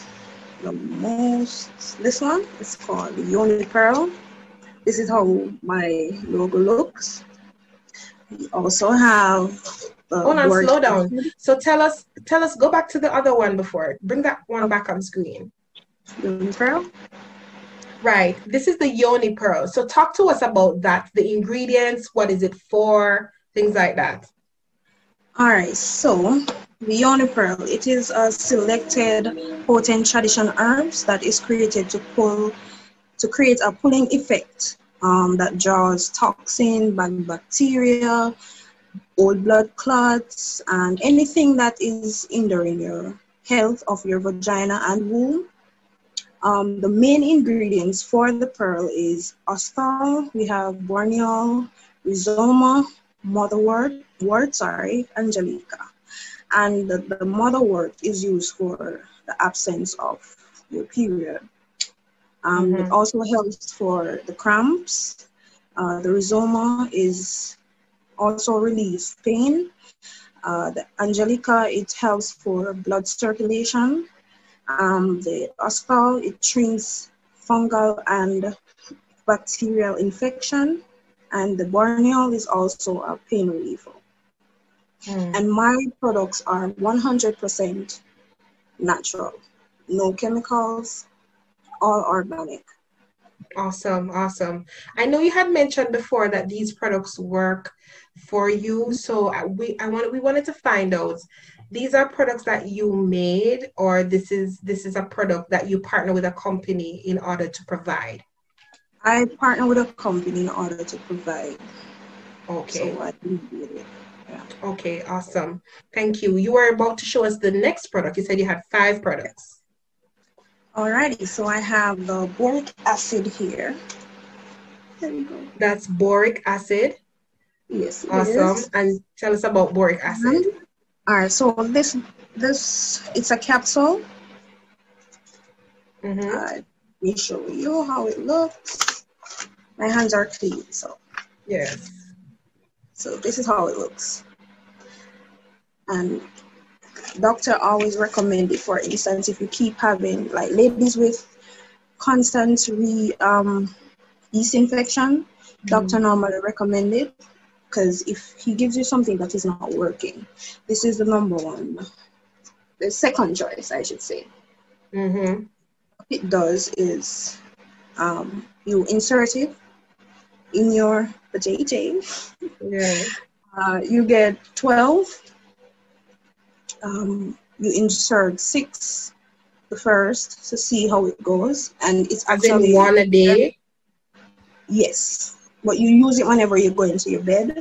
this one is called the Yoni Pearl. This is how my logo looks. We also have hold on, slow down. So tell us, go back to the other one before. Bring that one back on screen. Yoni Pearl. Right. This is the Yoni Pearl. So talk to us about that, the ingredients, what is it for, things like that. All right. So the Yoni Pearl, it is a selected potent traditional herbs that is created to create a pulling effect that draws toxin, bad bacteria, old blood clots, and anything that is hindering your health of your vagina and womb. The main ingredients for the pearl is ostal, we have borneol, rhizoma, motherwort, angelica. And the motherwort is used for the absence of your period. It also helps for the cramps. The rhizoma is also relieves pain. The angelica, it helps for blood circulation. The ostal, it treats fungal and bacterial infection, and the borneol is also a pain reliever. And my products are 100% natural, no chemicals, all organic. Awesome, awesome. I know you had mentioned before that these products work for you, so we wanted to find out. These are products that you made, or this is a product that you partner with a company in order to provide? I partner with a company in order to provide. Okay. So I did it. Yeah. Okay, awesome. Thank you. You were about to show us the next product. You said you had 5 products. Alrighty, so I have the boric acid here. There we go. That's boric acid. Yes, awesome. And tell us about boric acid. All right, so this it's a capsule. Let me show you how it looks. My hands are clean, so yes. So this is how it looks, and doctor always recommend it. For instance, if you keep having, like ladies with constant yeast infection, doctor normally recommend it, because if he gives you something that is not working, this is the number one, the second choice, I should say. Mm-hmm. What it does is you insert it in your potato. Yeah. You get 12. You insert 6 the first to see how it goes, and it's As in actually one a day? Yes, but you use it whenever you go into your bed.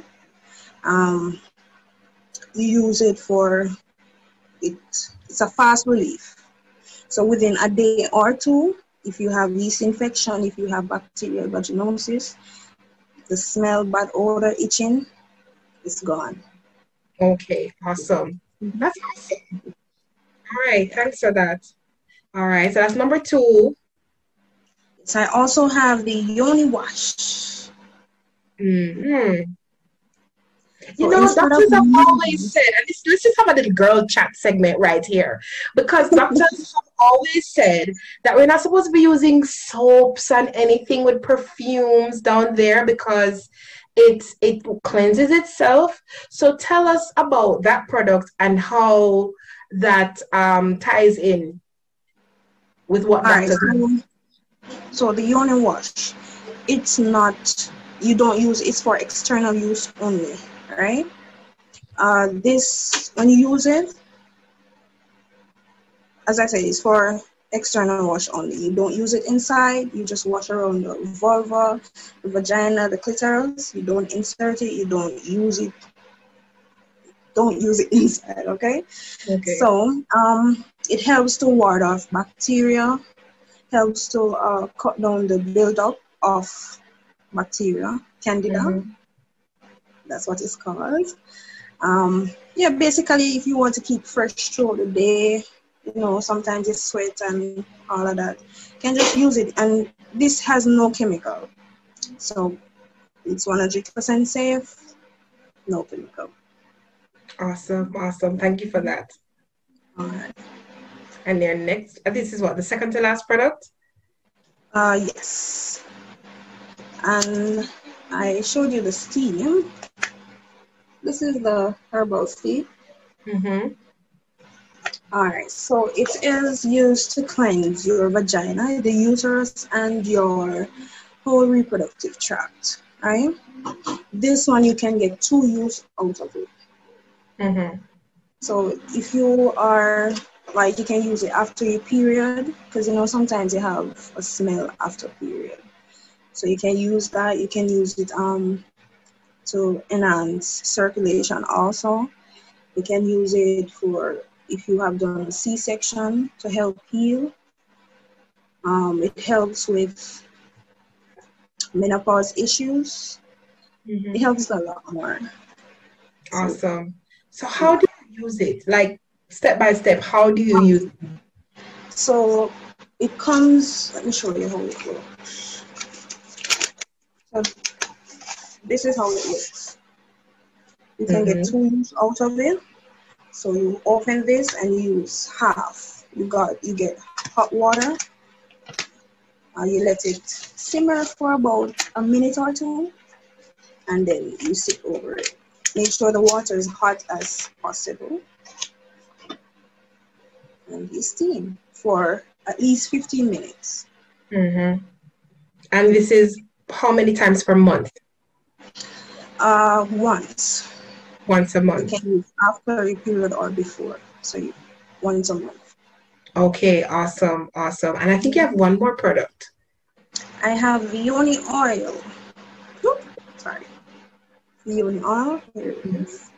You use it for it's a fast relief. So within a day or two, if you have yeast infection, if you have bacterial vaginosis, the smell, bad odor, itching, it's gone. Okay, awesome. That's awesome. All right, thanks for that. All right, so that's number 2. So I also have the Yoni wash. Mm-hmm. You So know, instead of doctors have using- always said, and let's just have a little girl chat segment right here, because doctors have always said that we're not supposed to be using soaps and anything with perfumes down there because it cleanses itself. So tell us about that product and how that ties in with what All right, doctors. so the Yoni wash, it's not, you don't use, it's for external use only, right? This, when you use it, as I said, it's for external wash only. You don't use it inside. You just wash around the vulva, the vagina, the clitoris. You don't insert it. You don't use it. Don't use it inside, okay? Okay. So it helps to ward off bacteria, helps to cut down the buildup of bacteria, candida. Mm-hmm. That's what it's called. Yeah, basically, if you want to keep fresh throughout the day, you know, sometimes you sweat and all of that, you can just use it. And this has no chemical. So it's 100% safe, no chemical. Awesome, awesome. Thank you for that. All right. And then next, this is what, the second to last product? Yes. And I showed you the steam. This is the herbal steam. Mm-hmm. All right, so it is used to cleanse your vagina, the uterus, and your whole reproductive tract, right? This one you can get 2 use out of it. Mm-hmm. So if you are, like, you can use it after your period, because, you know, sometimes you have a smell after period. So you can use that. You can use it to enhance circulation also. You can use it for if you have done a C-section to help heal. It helps with menopause issues. Mm-hmm. It helps a lot more. Awesome. So how do you use it? Like step by step, how do you use it? So it comes, let me show you how it works. So this is how it works. You can get 2 use out of it. So you open this and you use half. You get hot water. You let it simmer for about a minute or 2, and then you sit over it. Make sure the water is hot as possible. And you steam for at least 15 minutes. Mm-hmm. And this is how many times per month? Once. Once a month. You can use after your period or before. So once a month. Okay, awesome, awesome. And I think you have one more product. I have Yoni oil. Oops, sorry. Yoni oil. Here it is.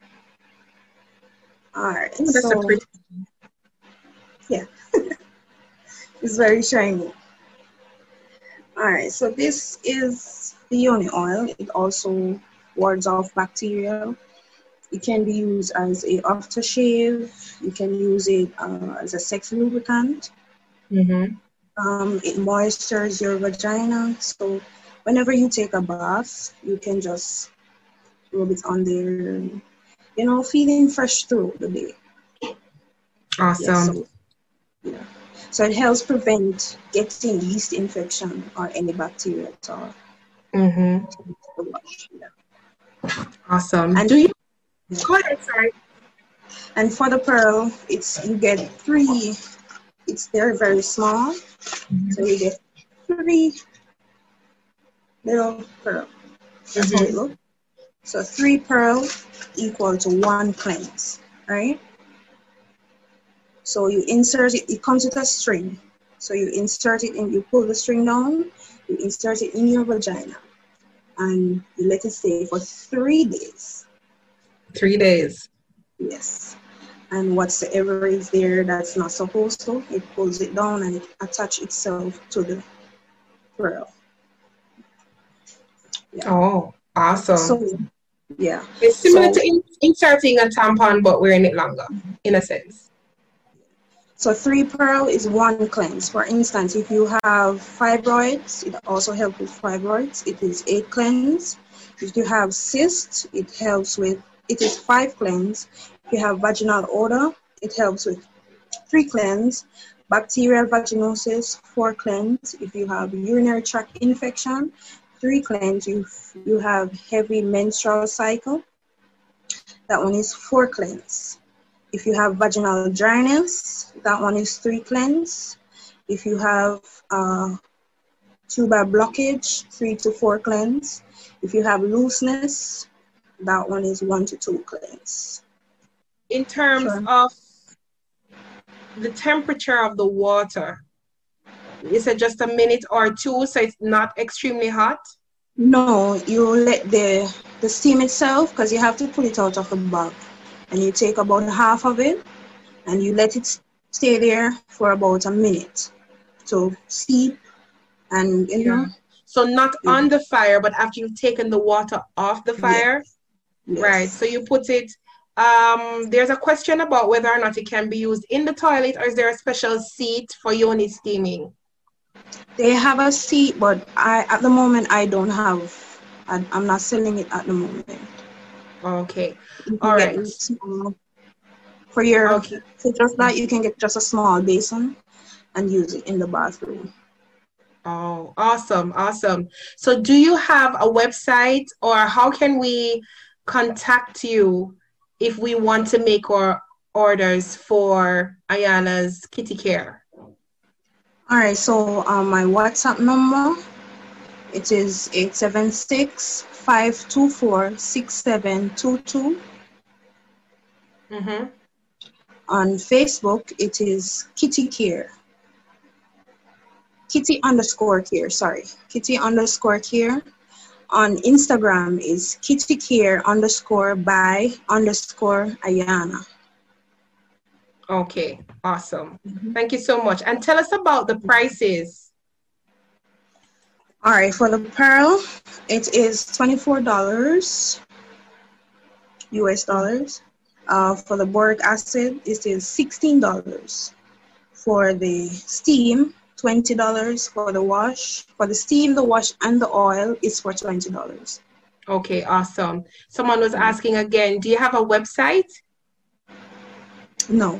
All right. Oh, that's so, a pretty. Yeah. It's very shiny. All right. So this is the Yoni oil. It also wards off bacteria. It can be used as a aftershave. You can use it as a sex lubricant. Mm-hmm. It moisturizes your vagina. So whenever you take a bath, you can just rub it on there. You know, feeling fresh through the day. Awesome. Yeah. So it helps prevent getting yeast infection or any bacteria at all. Mm-hmm. Yeah. Awesome. And Do you go ahead, sorry. And for the pearl, you get 3. It's very small. So you get 3 little pearl. That's how it looks. So 3 pearl equal to 1 cleanse, right? So you insert it. It comes with a string. So you insert it and you pull the string down. You insert it in your vagina, and you let it stay for 3 days. 3 days. Yes. And whatsoever is there that's not supposed to, it pulls it down and it attaches itself to the pearl. Yeah. Oh, awesome. So, yeah. It's similar to inserting a tampon, but wearing it longer, in a sense. So 3 pearl is 1 cleanse. For instance, if you have fibroids, it also helps with fibroids. It is 8 cleanse. If you have cysts, it is 5 cleanse. If you have vaginal odor, it helps with 3 cleanse. Bacterial vaginosis, 4 cleanse. If you have urinary tract infection, 3 cleanse. If you have heavy menstrual cycle, that one is 4 cleanse. If you have vaginal dryness, that one is 3 cleanse. If you have tuber blockage, 3 to 4 cleanse. If you have looseness, that one is 1 to 2 cleanse. In terms of the temperature of the water, is it just a minute or 2, so it's not extremely hot? No, you let the steam itself, because you have to pull it out of the bag. And you take about half of it and you let it stay there for about a minute to steep and, you know. So not on the fire, but after you've taken the water off the fire? Yes. Right. So you put it, there's a question about whether or not it can be used in the toilet, or is there a special seat for yoni steaming? They have a seat, but at the moment I don't have, I'm not selling it at the moment. Okay. All right. For your, so just that you can get just a small basin and use it in the bathroom. Oh, awesome. Awesome. So do you have a website, or how can we contact you if we want to make our orders for Ayana's Kitty Care? All right. So my WhatsApp number, it is 876-524-6722. Mm-hmm. On Facebook, it is Kitty Care. Kitty_care, sorry. Kitty_care. On Instagram is kittycare_by_Ayana. Okay, awesome. Thank you so much. And tell us about the prices. All right, for the pearl, it is $24 US dollars. For the boric acid, it is $16. For the steam, $20. For the wash, for the steam, the wash, and the oil is for $20. Okay, awesome. Someone was asking again, do you have a website? No.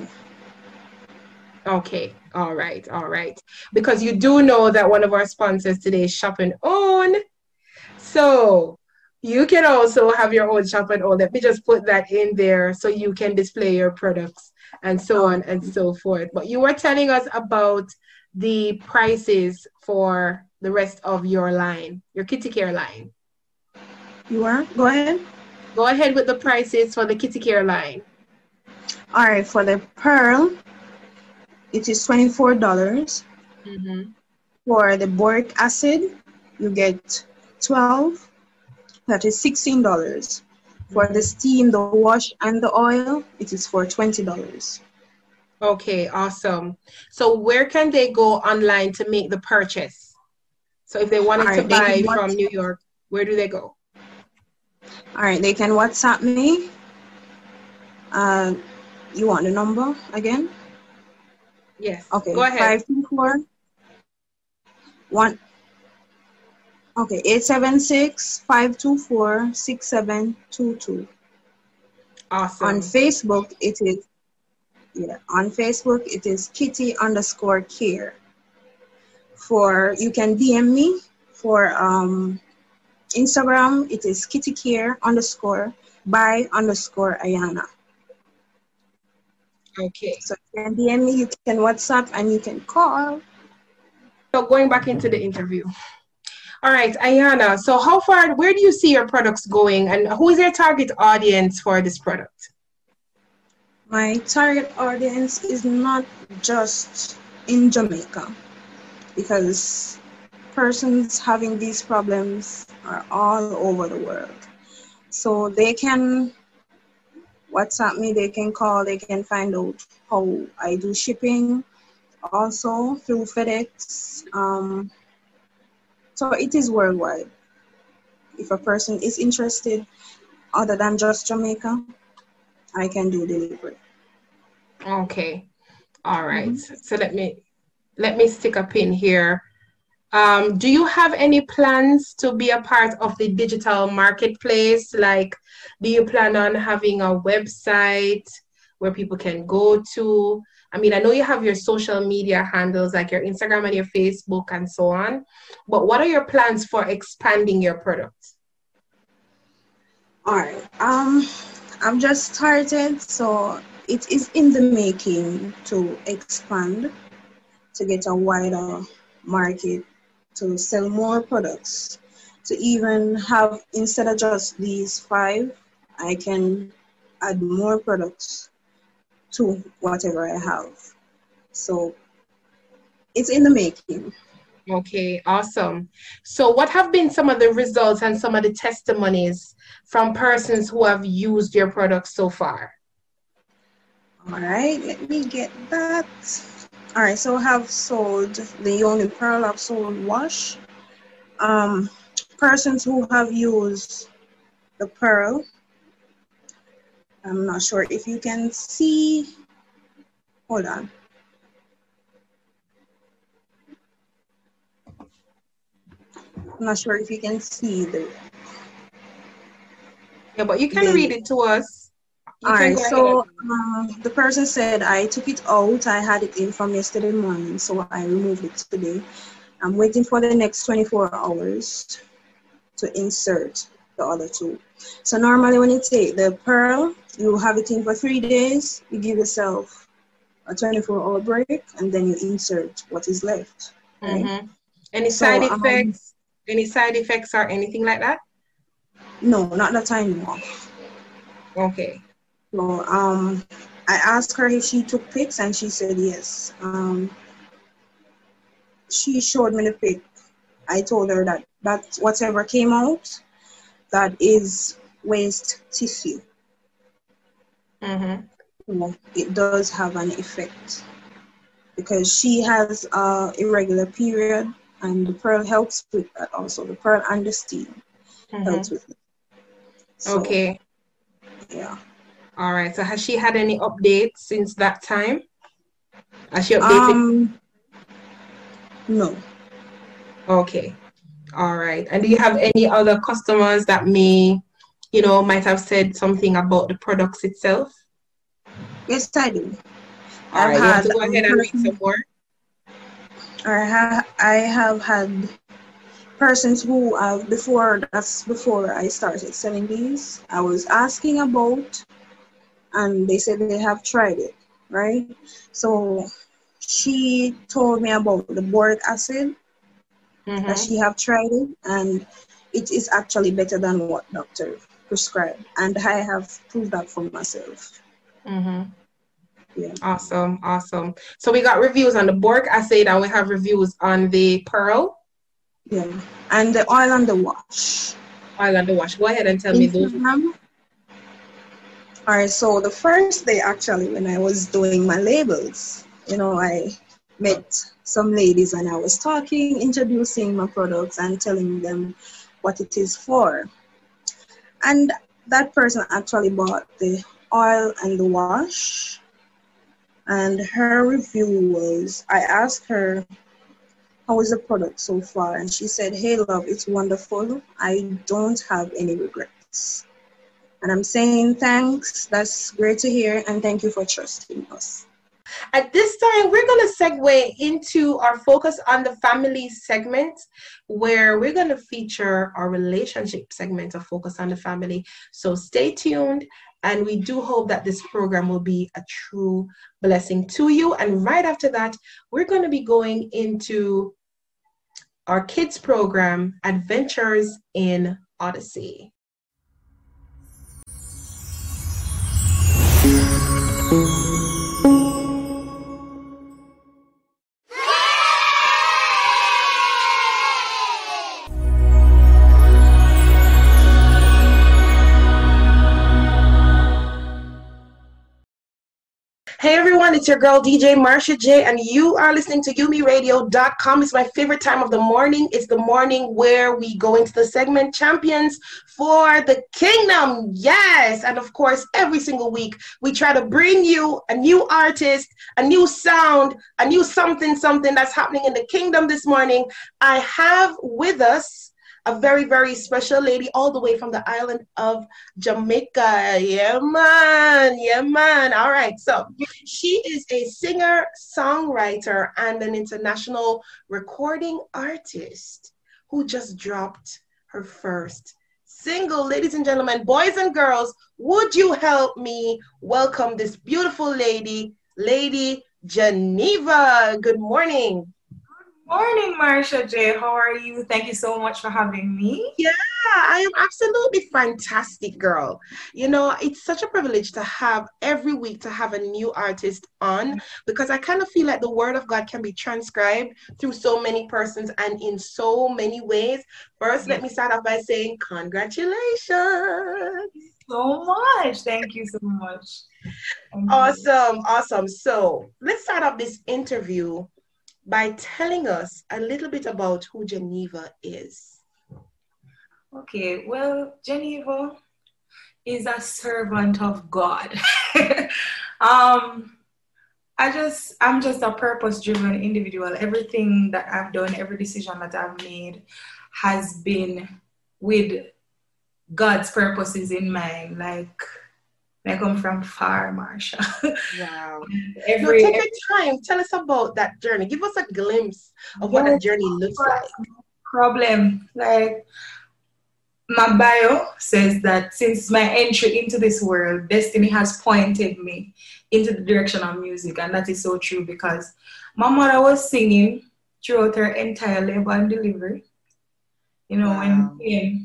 Okay, all right. Because you do know that one of our sponsors today is Shop and Own. So you can also have your own Shop and Own. Let me just put that in there so you can display your products and so on and so forth. But you were telling us about the prices for the rest of your line, your Kitty Care line. You are? Go ahead. Go ahead with the prices for the Kitty Care line. All right, for the pearl, it is $24. Mm-hmm. For the boric acid, you get 12. That is $16. For the steam, the wash, and the oil, it is for $20. Okay, awesome. So where can they go online to make the purchase? So if they wanted to buy from New York, where do they go? All right, they can WhatsApp me. You want the number again? Yes. Okay. Go ahead. 876-524-6722. Awesome. On Facebook, it is Yeah, on Facebook, it is Kitty_care. You can DM me. For Instagram, it is kittycare_by_Ayana. Okay. So you can DM me, you can WhatsApp, and you can call. So going back into the interview. All right, Ayana, so where do you see your products going, and who is your target audience for this product? My target audience is not just in Jamaica, because persons having these problems are all over the world. So they can WhatsApp me, they can call, they can find out how I do shipping, also through FedEx. So it is worldwide. If a person is interested, other than just Jamaica, I can do delivery. Okay. All right. So let me stick a pin here. Do you have any plans to be a part of the digital marketplace? Like, do you plan on having a website where people can go to? I mean, I know you have your social media handles like your Instagram and your Facebook and so on, but what are your plans for expanding your product? All right. I'm just started, so it is in the making to expand, to get a wider market, to sell more products, to even have, instead of just these 5, I can add more products to whatever I have. So it's in the making. Okay, awesome. So what have been some of the results and some of the testimonies from persons who have used your products so far? All right, let me get that. All right, so I have sold the Yoni Pearl, I've sold wash. Persons who have used the pearl, I'm not sure if you can see, hold on. I'm not sure if you can see the... Yeah, but you can read it to us. All right, so the person said, I took it out. I had it in from yesterday morning, so I removed it today. I'm waiting for the next 24 hours to insert the other 2. So normally when you take the pearl, you have it in for 3 days. You give yourself a 24-hour break, and then you insert what is left. Right? Mm-hmm. Any side effects? Any side effects or anything like that? No, not that I know of. Okay. So I asked her if she took pics, and she said yes. She showed me the pic. I told her that whatever came out, that is waste tissue. Mm-hmm. So it does have an effect, because she has irregular period, and the pearl helps with that also. The pearl and the steam helps with it. So, okay. Yeah. All right. So has she had any updates since that time? Has she updated? No. Okay. All right. And do you have any other customers that might have said something about the products itself? Yes, I do. All right. You have to go ahead and read some more. I have had persons who before I started selling these, I was asking about, and they said they have tried it, right? So she told me about the boric acid, that she have tried it, and it is actually better than what doctor prescribed, and I have proved that for myself. Yeah. Awesome. So we got reviews on the boric acid, and we have reviews on the pearl. Yeah, and the oil and the wash. Oil and the wash. Go ahead and tell me those. All right, so the first day, actually, when I was doing my labels, I met some ladies, and I was talking, introducing my products and telling them what it is for. And that person actually bought the oil and the wash. And her review was, I asked her, how is the product so far? And she said, hey, love, it's wonderful. I don't have any regrets. And I'm saying thanks. That's great to hear. And thank you for trusting us. At this time, we're going to segue into our Focus on the Family segment, where we're going to feature our relationship segment of Focus on the Family. So stay tuned, and we do hope that this program will be a true blessing to you. And right after that, we're going to be going into our kids program, Adventures in Odyssey. Hey everyone, it's your girl DJ Marsha J, and you are listening to YumiRadio.com. It's my favorite time of the morning. It's the morning where we go into the segment Champions for the Kingdom. Yes, and of course, every single week we try to bring you a new artist, a new sound, a new something that's happening in the Kingdom this morning. I have with us a very, very special lady all the way from the island of Jamaica. Yeah, man. Yeah, man. All right. So she is a singer, songwriter, and an international recording artist who just dropped her first single. Ladies and gentlemen, boys and girls, would you help me welcome this beautiful lady, Lady Geneva? Good morning. Morning, Marsha J. How are you? Thank you so much for having me. Yeah, I am absolutely fantastic, girl. You know, it's such a privilege to have every week to have a new artist on, because I kind of feel like the word of God can be transcribed through so many persons and in so many ways. First, let me start off by saying congratulations. So much. Thank you so much. Awesome. So let's start off this interview by telling us a little bit about who Geneva is. Okay, well, Geneva is a servant of God. I'm just a purpose-driven individual. Everything that I've done, every decision that I've made has been with God's purposes in mind. Like, I come from far, Marsha. Wow. Take your time. Tell us about that journey. Give us a glimpse of what that journey looks like. Problem. Like, my bio says that since my entry into this world, destiny has pointed me into the direction of music. And that is so true, because my mother was singing throughout her entire labor and delivery. You know, when pain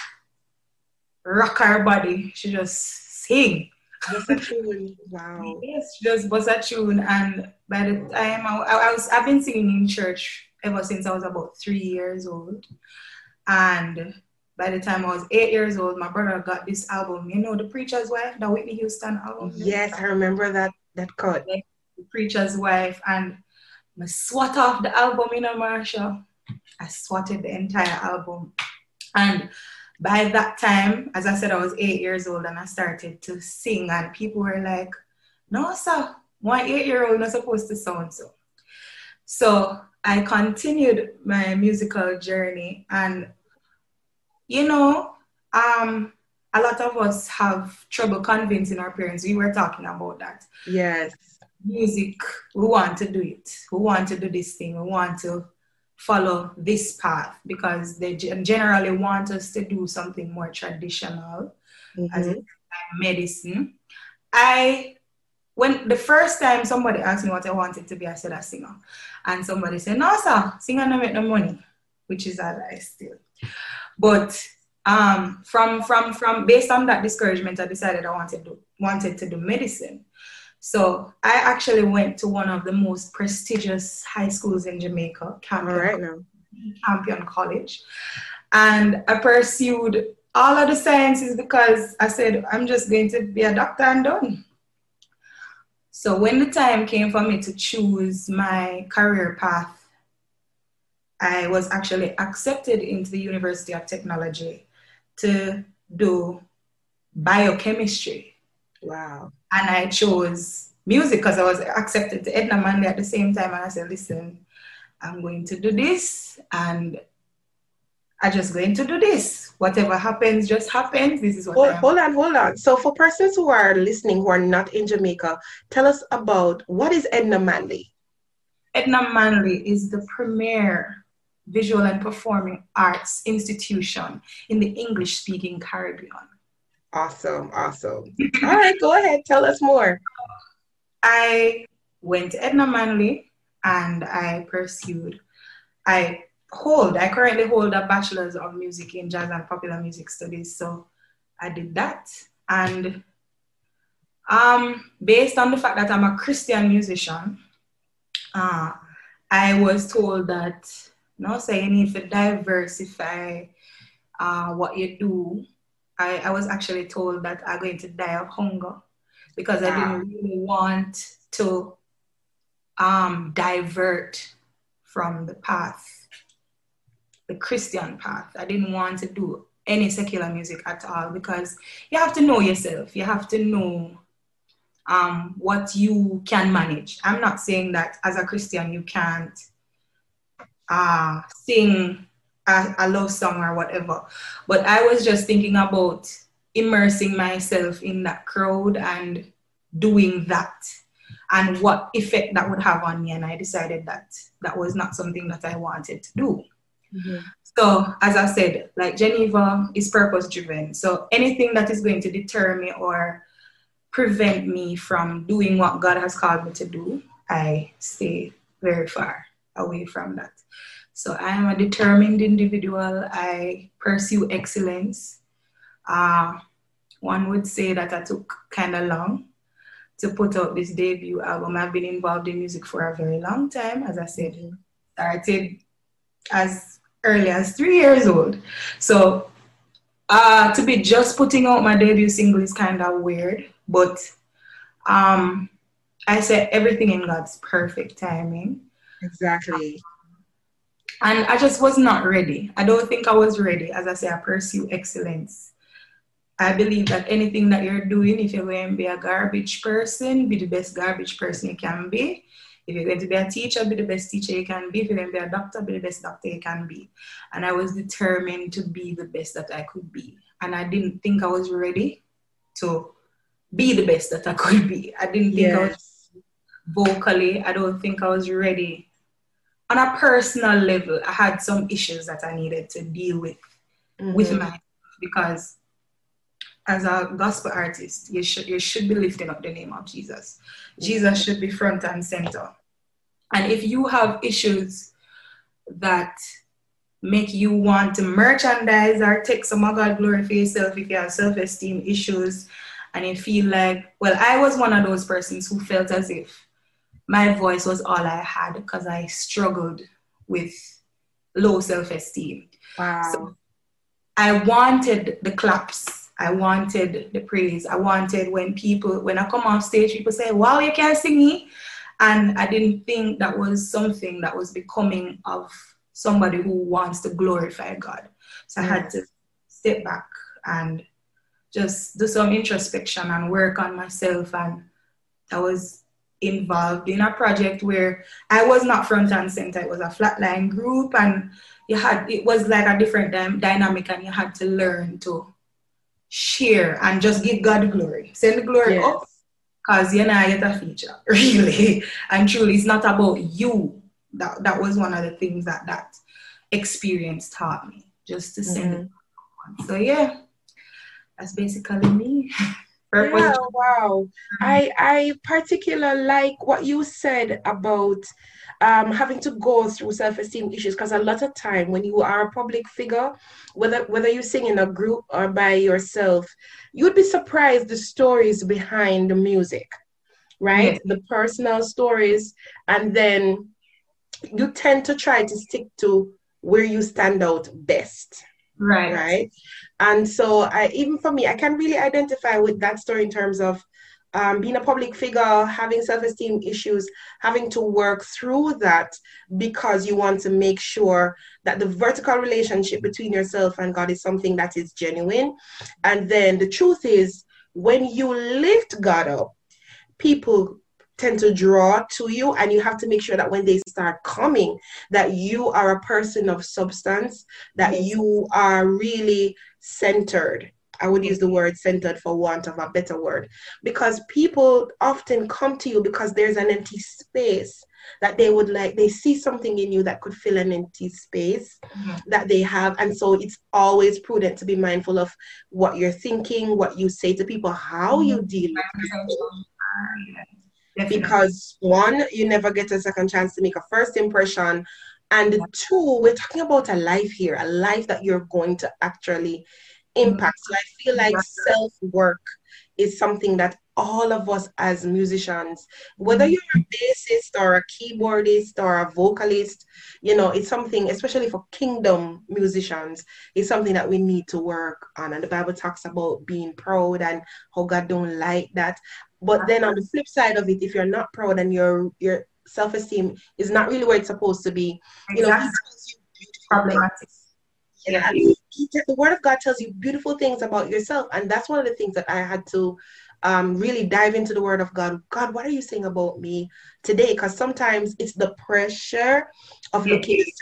rock her body, she just sing. Was a tune. Wow. Yes, she just was a tune. And by the time I've been singing in church ever since I was about 3 years old. And by the time I was 8 years old, my brother got this album. You know, The Preacher's Wife, the Whitney Houston album. Yes, I remember that cut. The Preacher's Wife. And I swat off the album, you know, Marsha. I swatted the entire album. And by that time, as I said, I was 8 years old and I started to sing, and people were like, no, sir, 1 8-year-old not supposed to sound so. So I continued my musical journey, and, you know, a lot of us have trouble convincing our parents. We were talking about that. Yes. Music, we want to do it. We want to do this thing. We want to follow this path, because they generally want us to do something more traditional, as in medicine. When the first time somebody asked me what I wanted to be, I said a singer. And somebody said, no, sir, singer don't make no money, which is a lie still. But from based on that discouragement, I decided I wanted to do medicine. So I actually went to one of the most prestigious high schools in Jamaica, Campion College. And I pursued all of the sciences because I said, I'm just going to be a doctor and done. So when the time came for me to choose my career path, I was actually accepted into the University of Technology to do biochemistry. Wow. And I chose music because I was accepted to Edna Manley at the same time. And I said, listen, I'm going to do this. And I just going to do this. Whatever happens, just happens. This is what Hold on. So for persons who are listening who are not in Jamaica, tell us about what is Edna Manley? Edna Manley is the premier visual and performing arts institution in the English-speaking Caribbean. Awesome. All right, go ahead. Tell us more. I went to Edna Manley and I currently hold a bachelor's of music in jazz and popular music studies. So I did that. And based on the fact that I'm a Christian musician, I was told that, you need to diversify what you do. I was actually told that I'm going to die of hunger because I didn't really want to divert from the path, the Christian path. I didn't want to do any secular music at all because you have to know yourself. You have to know what you can manage. I'm not saying that as a Christian you can't sing a love song or whatever, but I was just thinking about immersing myself in that crowd and doing that and what effect that would have on me, and I decided that that was not something that I wanted to do. Mm-hmm. So as I said, like Geneva is purpose driven, so anything that is going to deter me or prevent me from doing what God has called me to do, I stay very far away from that. So I am a determined individual. I pursue excellence. One would say that I took kind of long to put out this debut album. I've been involved in music for a very long time. As I said, started as early as 3 years old. So to be just putting out my debut single is kind of weird, but I said everything in God's perfect timing. Exactly. And I just was not ready. I don't think I was ready. As I say, I pursue excellence. I believe that anything that you're doing, if you're going to be a garbage person, be the best garbage person you can be. If you're going to be a teacher, be the best teacher you can be. If you're going to be a doctor, be the best doctor you can be. And I was determined to be the best that I could be. And I didn't think I was ready to be the best that I could be. I didn't think I was vocally. I don't think I was ready. On a personal level, I had some issues that I needed to deal with myself, because as a gospel artist, you should be lifting up the name of Jesus. Jesus should be front and center. And if you have issues that make you want to merchandise or take some of God's glory for yourself, if you have self-esteem issues and you feel like, well, I was one of those persons who felt as if my voice was all I had because I struggled with low self-esteem. Wow. So I wanted the claps. I wanted the praise. I wanted when I come off stage, people say, wow, you can sing me. And I didn't think that was something that was becoming of somebody who wants to glorify God. So I had to step back and just do some introspection and work on myself. And I was involved in a project where I was not front and center. It was a flatline group, and it was like a different dynamic, and you had to learn to share and just give God glory. Send the glory up, because you're not yet a feature, really. And truly, it's not about you. That was one of the things that experience taught me, just to send it up. So yeah, that's basically me. Yeah, wow. I particularly like what you said about having to go through self-esteem issues, because a lot of time when you are a public figure, whether you sing in a group or by yourself, you'd be surprised the stories behind the music, right? The personal stories, and then you tend to try to stick to where you stand out best. Right. And so even for me, I can really identify with that story in terms of being a public figure, having self-esteem issues, having to work through that because you want to make sure that the vertical relationship between yourself and God is something that is genuine. And then the truth is, when you lift God up, people tend to draw to you, and you have to make sure that when they start coming, that you are a person of substance, that you are really centered. I would use the word centered for want of a better word, because people often come to you because there's an empty space that they would like. They see something in you that could fill an empty space that they have. And so it's always prudent to be mindful of what you're thinking, what you say to people, how you deal with people. Because one, you never get a second chance to make a first impression. And two, we're talking about a life here, a life that you're going to actually impact. So I feel like self-work is something that all of us as musicians, whether you're a bassist or a keyboardist or a vocalist, you know, it's something, especially for kingdom musicians, it's something that we need to work on. And the Bible talks about being proud and how God don't like that. But then on the flip side of it, if you're not proud and your self-esteem is not really where it's supposed to be, you know, he tells you beautiful things. Yeah. The word of God tells you beautiful things about yourself. And that's one of the things that I had to really dive into the word of God. God, what are you saying about me today? Because sometimes it's the pressure of looking a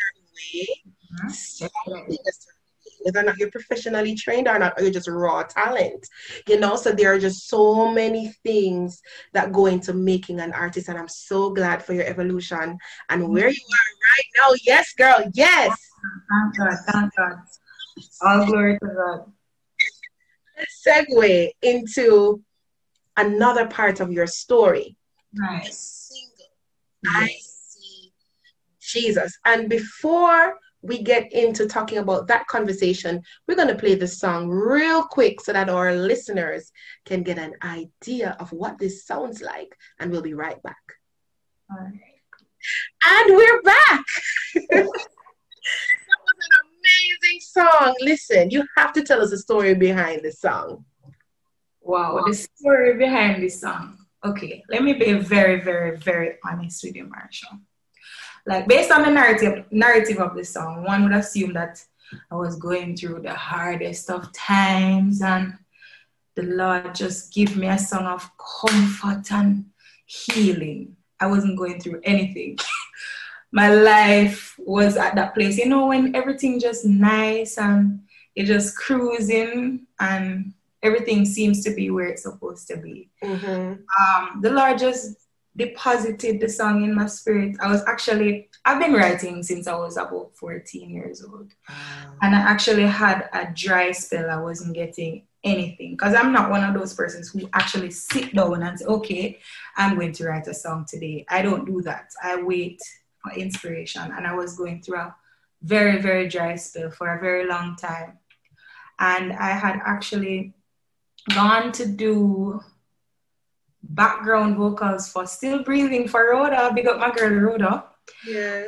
certain way, whether or not you're professionally trained or not, or you're just raw talent, you know. So there are just so many things that go into making an artist, and I'm so glad for your evolution and where you are right now. Yes, girl, yes. Thank God, thank God. All glory to God. Let's segue into another part of your story. Right. The single, I See Jesus. And before we get into talking about that conversation, we're going to play the song real quick so that our listeners can get an idea of what this sounds like. And we'll be right back. All right. And we're back. That was an amazing song. Listen, you have to tell us the story behind the song. Wow, the story behind this song. Okay, let me be very, very, very honest with you, Marshall. Like, based on the narrative of the song, one would assume that I was going through the hardest of times and the Lord just give me a song of comfort and healing. I wasn't going through anything. My life was at that place, you know, when everything just nice and you're just cruising and everything seems to be where it's supposed to be. The Lord just deposited the song in my spirit. I've been writing since I was about 14 years old. And I actually had a dry spell. I wasn't getting anything because I'm not one of those persons who actually sit down and say, okay, I'm going to write a song today. I don't do that. I wait for inspiration. And I was going through a very, very dry spell for a very long time. And I had actually gone to do background vocals for Still Breathing for Rhoda. Big up my girl Rhoda. Yes.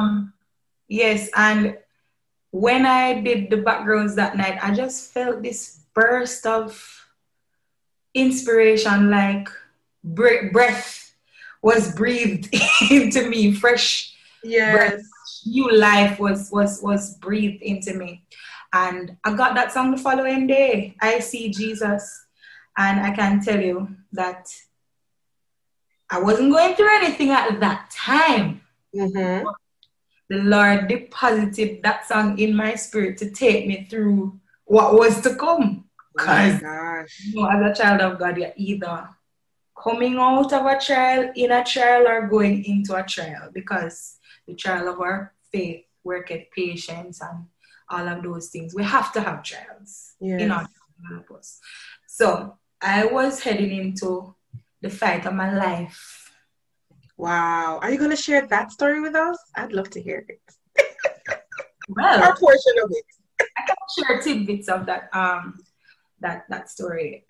Yes, and when I did the backgrounds that night, I just felt this burst of inspiration, like breath was breathed into me, fresh breath, new life was breathed into me. And I got that song the following day, I See Jesus. And I can tell you that I wasn't going through anything at that time. The Lord deposited that song in my spirit to take me through what was to come. Because you know, as a child of God, you're either coming out of a trial, in a trial, or going into a trial. Because the trial of our faith worketh patience and all of those things. We have to have trials in order to help us. So I was heading into the fight of my life. Wow. Are you going to share that story with us? I'd love to hear it. Well, our portion of it. I can share tidbits of that that story.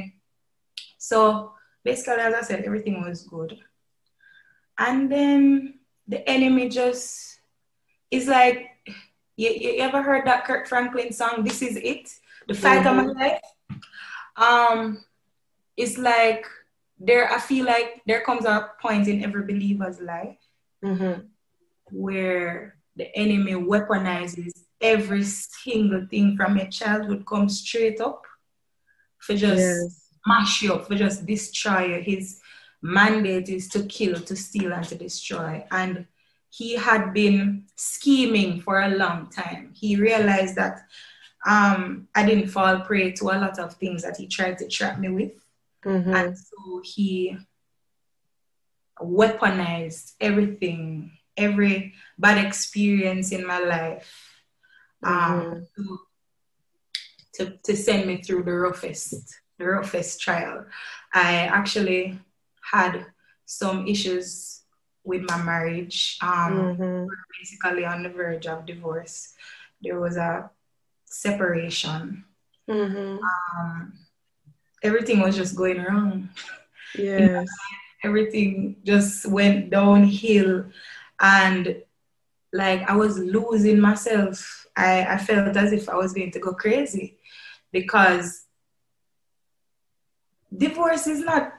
So basically, as I said, everything was good. And then the enemy just is like, you ever heard that Kirk Franklin song, This Is It? The fight of my life? It's like, I feel like there comes a point in every believer's life where the enemy weaponizes every single thing from your childhood, comes straight up for just mash you up, for just destroy you. His mandate is to kill, to steal, and to destroy. And he had been scheming for a long time. He realized that I didn't fall prey to a lot of things that he tried to trap me with. And so he weaponized everything, every bad experience in my life to send me through the roughest trial. I actually had some issues with my marriage. We were basically on the verge of divorce. There was a separation. Everything was just going wrong. Yes. Everything just went downhill, and like I was losing myself. I felt as if I was going to go crazy, because divorce is not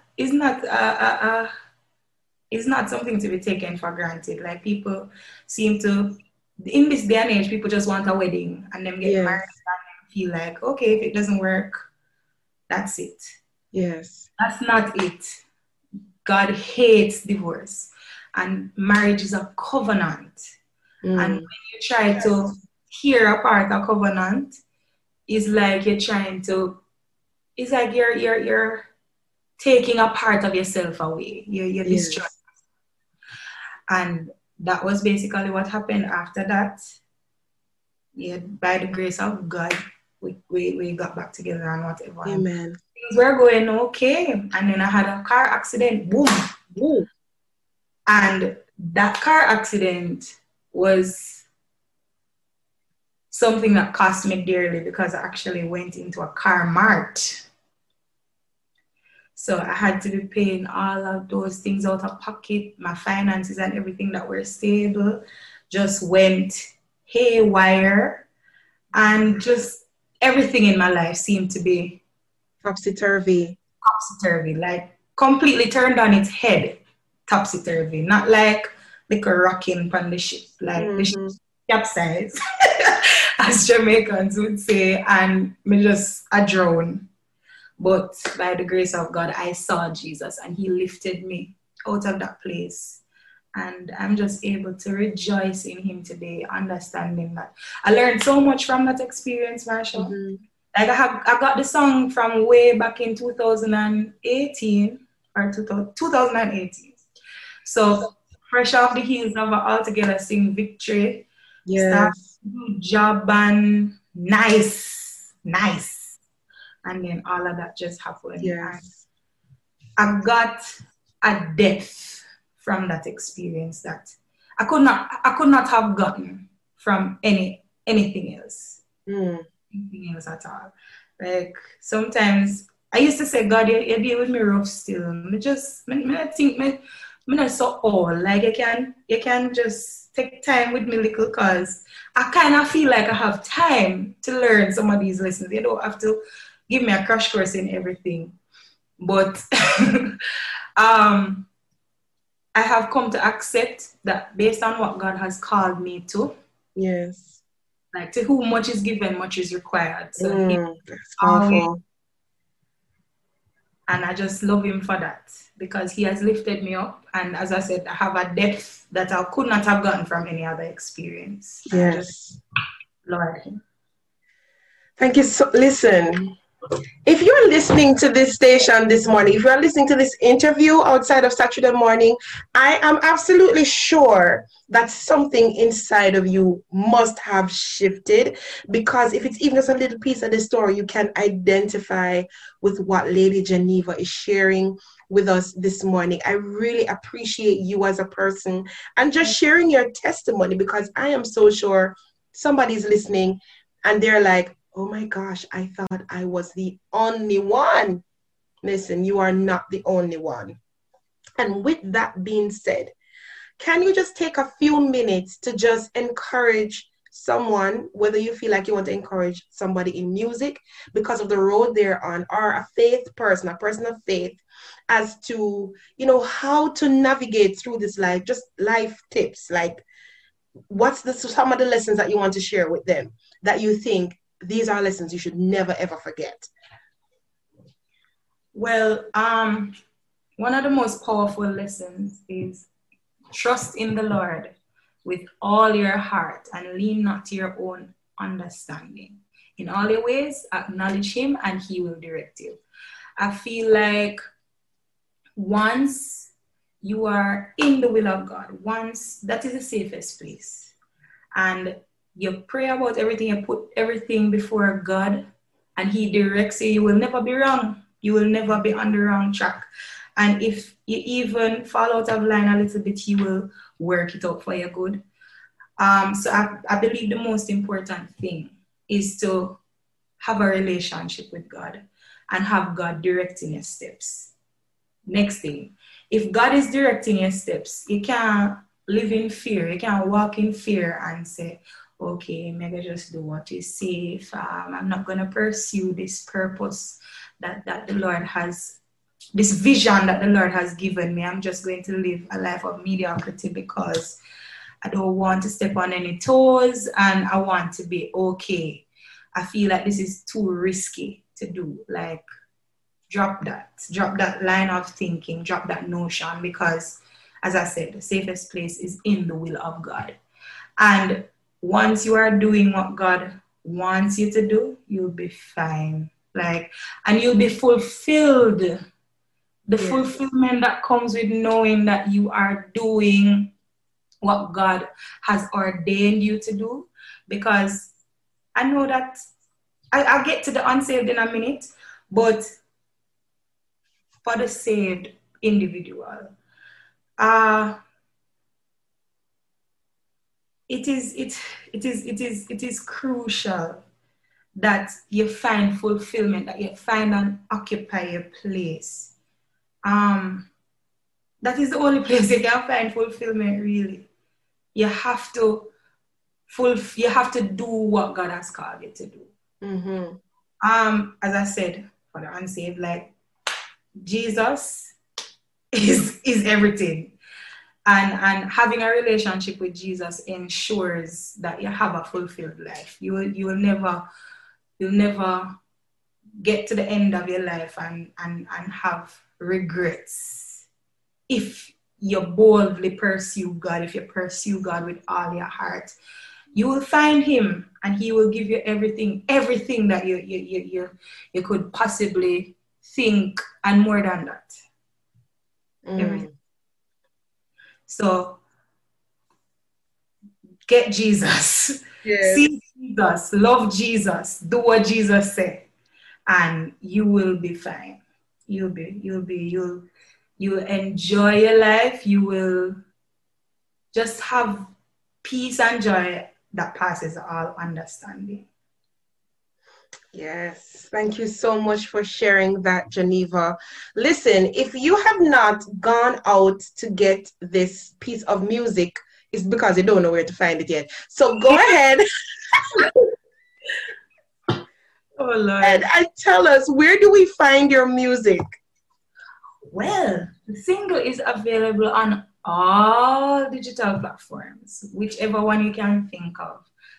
something to be taken for granted. Like, people seem to, in this day and age, people just want a wedding and them get married and feel like, okay, if it doesn't work, that's it. Yes. That's not it. God hates divorce, and marriage is a covenant. And when you try to tear apart a covenant, it's like you're trying to, it's like you're taking a part of yourself away. You're destroying. And that was basically what happened after that. Yeah, by the grace of God, we got back together and whatever. Amen. Things were going okay. And then I had a car accident. Boom. Boom. And that car accident was something that cost me dearly, because I actually went into a car mart. So I had to be paying all of those things out of pocket. My finances and everything that were stable just went haywire. And just everything in my life seemed to be topsy-turvy. Topsy-turvy, like completely turned on its head. Topsy-turvy. Not like a rocking from the ship. Like the ship capsized, as Jamaicans would say, and me just a drown. But by the grace of God, I saw Jesus, and he lifted me out of that place. And I'm just able to rejoice in him today, understanding that I learned so much from that experience, Marshall. Like I got the song from way back in 2018 or 2018. So fresh off the heels of All Together Sing Victory. Yes. Job and nice. And then all of that just happened. Yes. I got a depth from that experience that I could not have gotten from anything else. Anything else at all. Like, sometimes I used to say, God, you deal with me rough still. I think me not so old. Like, you can just take time with me little, cause I kind of feel like I have time to learn some of these lessons. You don't have to give me a crash course in everything. But I have come to accept that based on what God has called me to. Yes. Like, to whom much is given, much is required. So that's powerful. And I just love him for that, because he has lifted me up. And as I said, I have a depth that I could not have gotten from any other experience. Yes. Lord him. Thank you. So, listen, if you're listening to this station this morning, if you're listening to this interview outside of Saturday morning, I am absolutely sure that something inside of you must have shifted, because if it's even just a little piece of the story, you can identify with what Lady Geneva is sharing with us this morning. I really appreciate you as a person and just sharing your testimony, because I am so sure somebody's listening and they're like, oh my gosh, I thought I was the only one. Listen, you are not the only one. And with that being said, can you just take a few minutes to just encourage someone, whether you feel like you want to encourage somebody in music because of the road they're on, or a faith person, a person of faith, as to, how to navigate through this life, just life tips, like what's some of the lessons that you want to share with them that you think these are lessons you should never, ever forget? Well, one of the most powerful lessons is trust in the Lord with all your heart and lean not to your own understanding. In all your ways, acknowledge him and he will direct you. I feel like once you are in the will of God, once that is the safest place, and you pray about everything, you put everything before God, and he directs you, you will never be wrong. You will never be on the wrong track. And if you even fall out of line a little bit, he will work it out for your good. So I believe the most important thing is to have a relationship with God and have God directing your steps. Next thing, if God is directing your steps, you can't live in fear. You can't walk in fear and say, okay, maybe just do what is safe. I'm not going to pursue this purpose that the Lord has, this vision that the Lord has given me. I'm just going to live a life of mediocrity because I don't want to step on any toes and I want to be okay. I feel like this is too risky to do. Like, drop that line of thinking, drop that notion, because as I said, the safest place is in the will of God. And once you are doing what God wants you to do, you'll be fine. Like, and you'll be fulfilled. The fulfillment that comes with knowing that you are doing what God has ordained you to do. Because I know that I'll get to the unsaved in a minute, but for the saved individual, it is crucial that you find fulfillment, that you find and occupy your place. That is the only place you can find fulfillment, really. You have to do what God has called you to do. Mm-hmm. As I said, for the unsaved, like, Jesus is everything. And having a relationship with Jesus ensures that you have a fulfilled life. You'll never get to the end of your life and have regrets. If you boldly pursue God, if you pursue God with all your heart, you will find him and he will give you everything that you could possibly think, and more than that. Everything. So get Jesus. Yes. See Jesus, love Jesus, do what Jesus said, and you will be fine. You'll enjoy your life. You will just have peace and joy that passes all understanding. Yes, thank you so much for sharing that, Geneva. Listen, if you have not gone out to get this piece of music, it's because you don't know where to find it yet. So go ahead. Oh, Lord. And tell us, where do we find your music? Well, the single is available on all digital platforms, whichever one you can think of.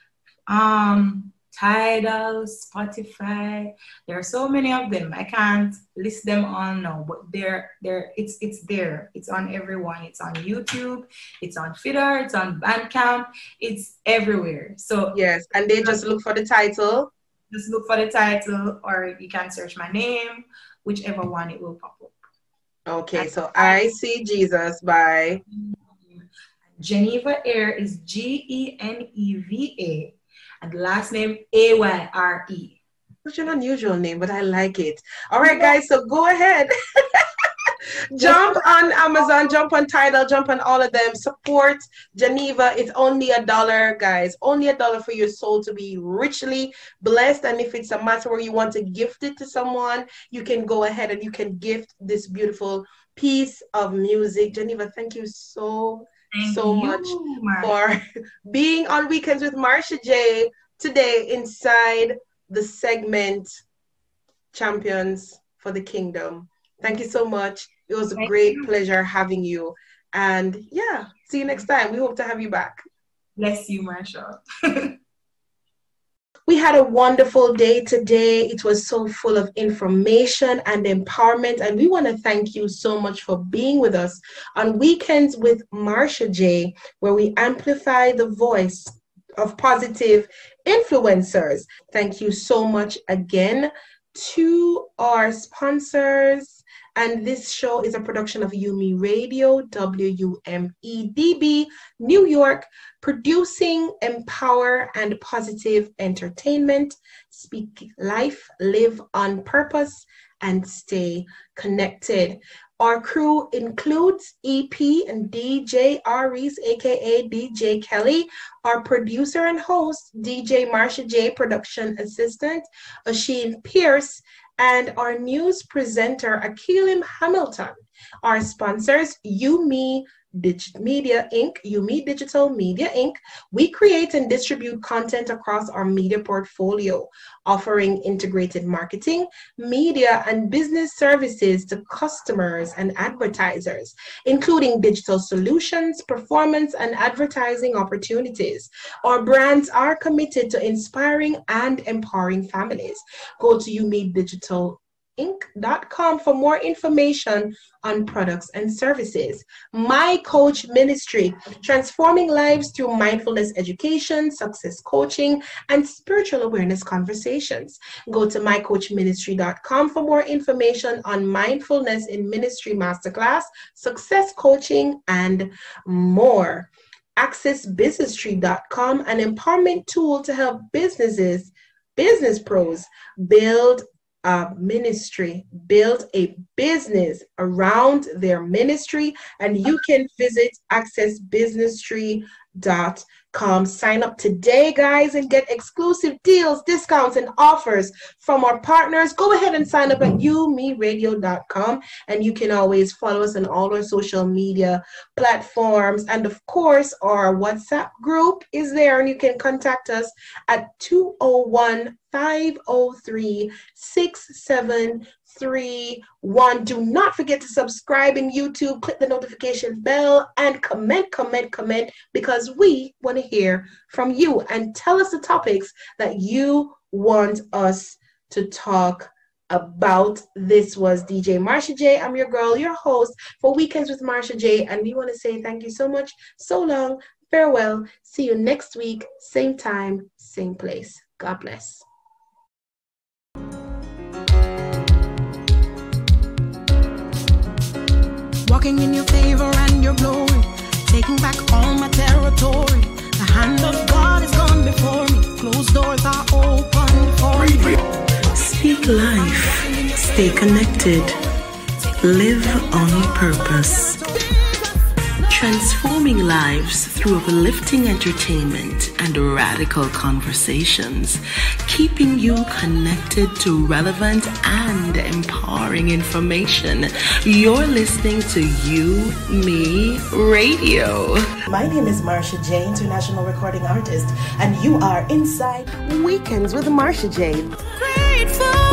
Tidal, Spotify, there are so many of them. I can't list them all now, but it's there. It's on everyone. It's on YouTube, it's on Fiddler, it's on Bandcamp, it's everywhere. So yes, and they just look for the title. Just look for the title, or you can search my name, whichever one it will pop up. Okay, so I See Jesus by Geneva Ayre is Geneva, and the last name Ayre. Such an unusual name, but I like it. All right, guys, so go ahead. Jump on Amazon, jump on Tidal, jump on all of them. Support Geneva. It's only $1, guys. Only $1 for your soul to be richly blessed. And if it's a matter where you want to gift it to someone, you can go ahead and you can gift this beautiful piece of music. Geneva, thank you so much for being on Weekends with Marsha J today inside the segment Champions for the Kingdom. Thank you so much. It was a great pleasure having you. And yeah, see you next time. We hope to have you back. Bless you, Marsha. We had a wonderful day today. It was so full of information and empowerment, and we want to thank you so much for being with us on Weekends with Marsha J, where we amplify the voice of positive influencers. Thank you so much again to our sponsors. And this show is a production of Yumi Radio, WUMEDB, New York, producing empower and positive entertainment. Speak life, live on purpose, and stay connected. Our crew includes EP and DJ Aries, aka DJ Kelly, our producer and host, DJ Marsha J, production assistant, Asheen Pierce, and our news presenter, Akilim Hamilton. Our sponsors, Yumi Media Inc., Yumi Digital Media Inc. We create and distribute content across our media portfolio, offering integrated marketing, media, and business services to customers and advertisers, including digital solutions, performance, and advertising opportunities. Our brands are committed to inspiring and empowering families. Go to YumiDigitalInc.com for more information on products and services. My Coach Ministry, transforming lives through mindfulness education, success coaching, and spiritual awareness conversations. Go to mycoachministry.com for more information on mindfulness in ministry masterclass, success coaching, and more. AccessBusinessTree.com, an empowerment tool to help business pros build a ministry, build a business around their ministry, and you can visit accessbusinesstree.com. Sign up today, guys, and get exclusive deals, discounts, and offers from our partners. Go ahead and sign up at umeradio.com, and you can always follow us on all our social media platforms. And of course, our WhatsApp group is there, and you can contact us at 201-503-6731. Do not forget to subscribe in YouTube, click the notification bell, and comment, because we want to hear from you, and tell us the topics that you want us to talk about. This was DJ Marsha J. I'm your girl, your host for Weekends with Marsha J, and we want to say thank you so much, so long, farewell, see you next week, same time, same place. God bless. Walking in your favor and your glory, taking back all my territory. The hand of God is gone before me. Closed doors are open for me. Speak life, stay connected, live on purpose. Transforming lives through uplifting entertainment and radical conversations, keeping you connected to relevant and empowering information. You're listening to You, Me Radio. My name is Marsha J, international recording artist, and you are inside Weekends with Marsha J. Grateful.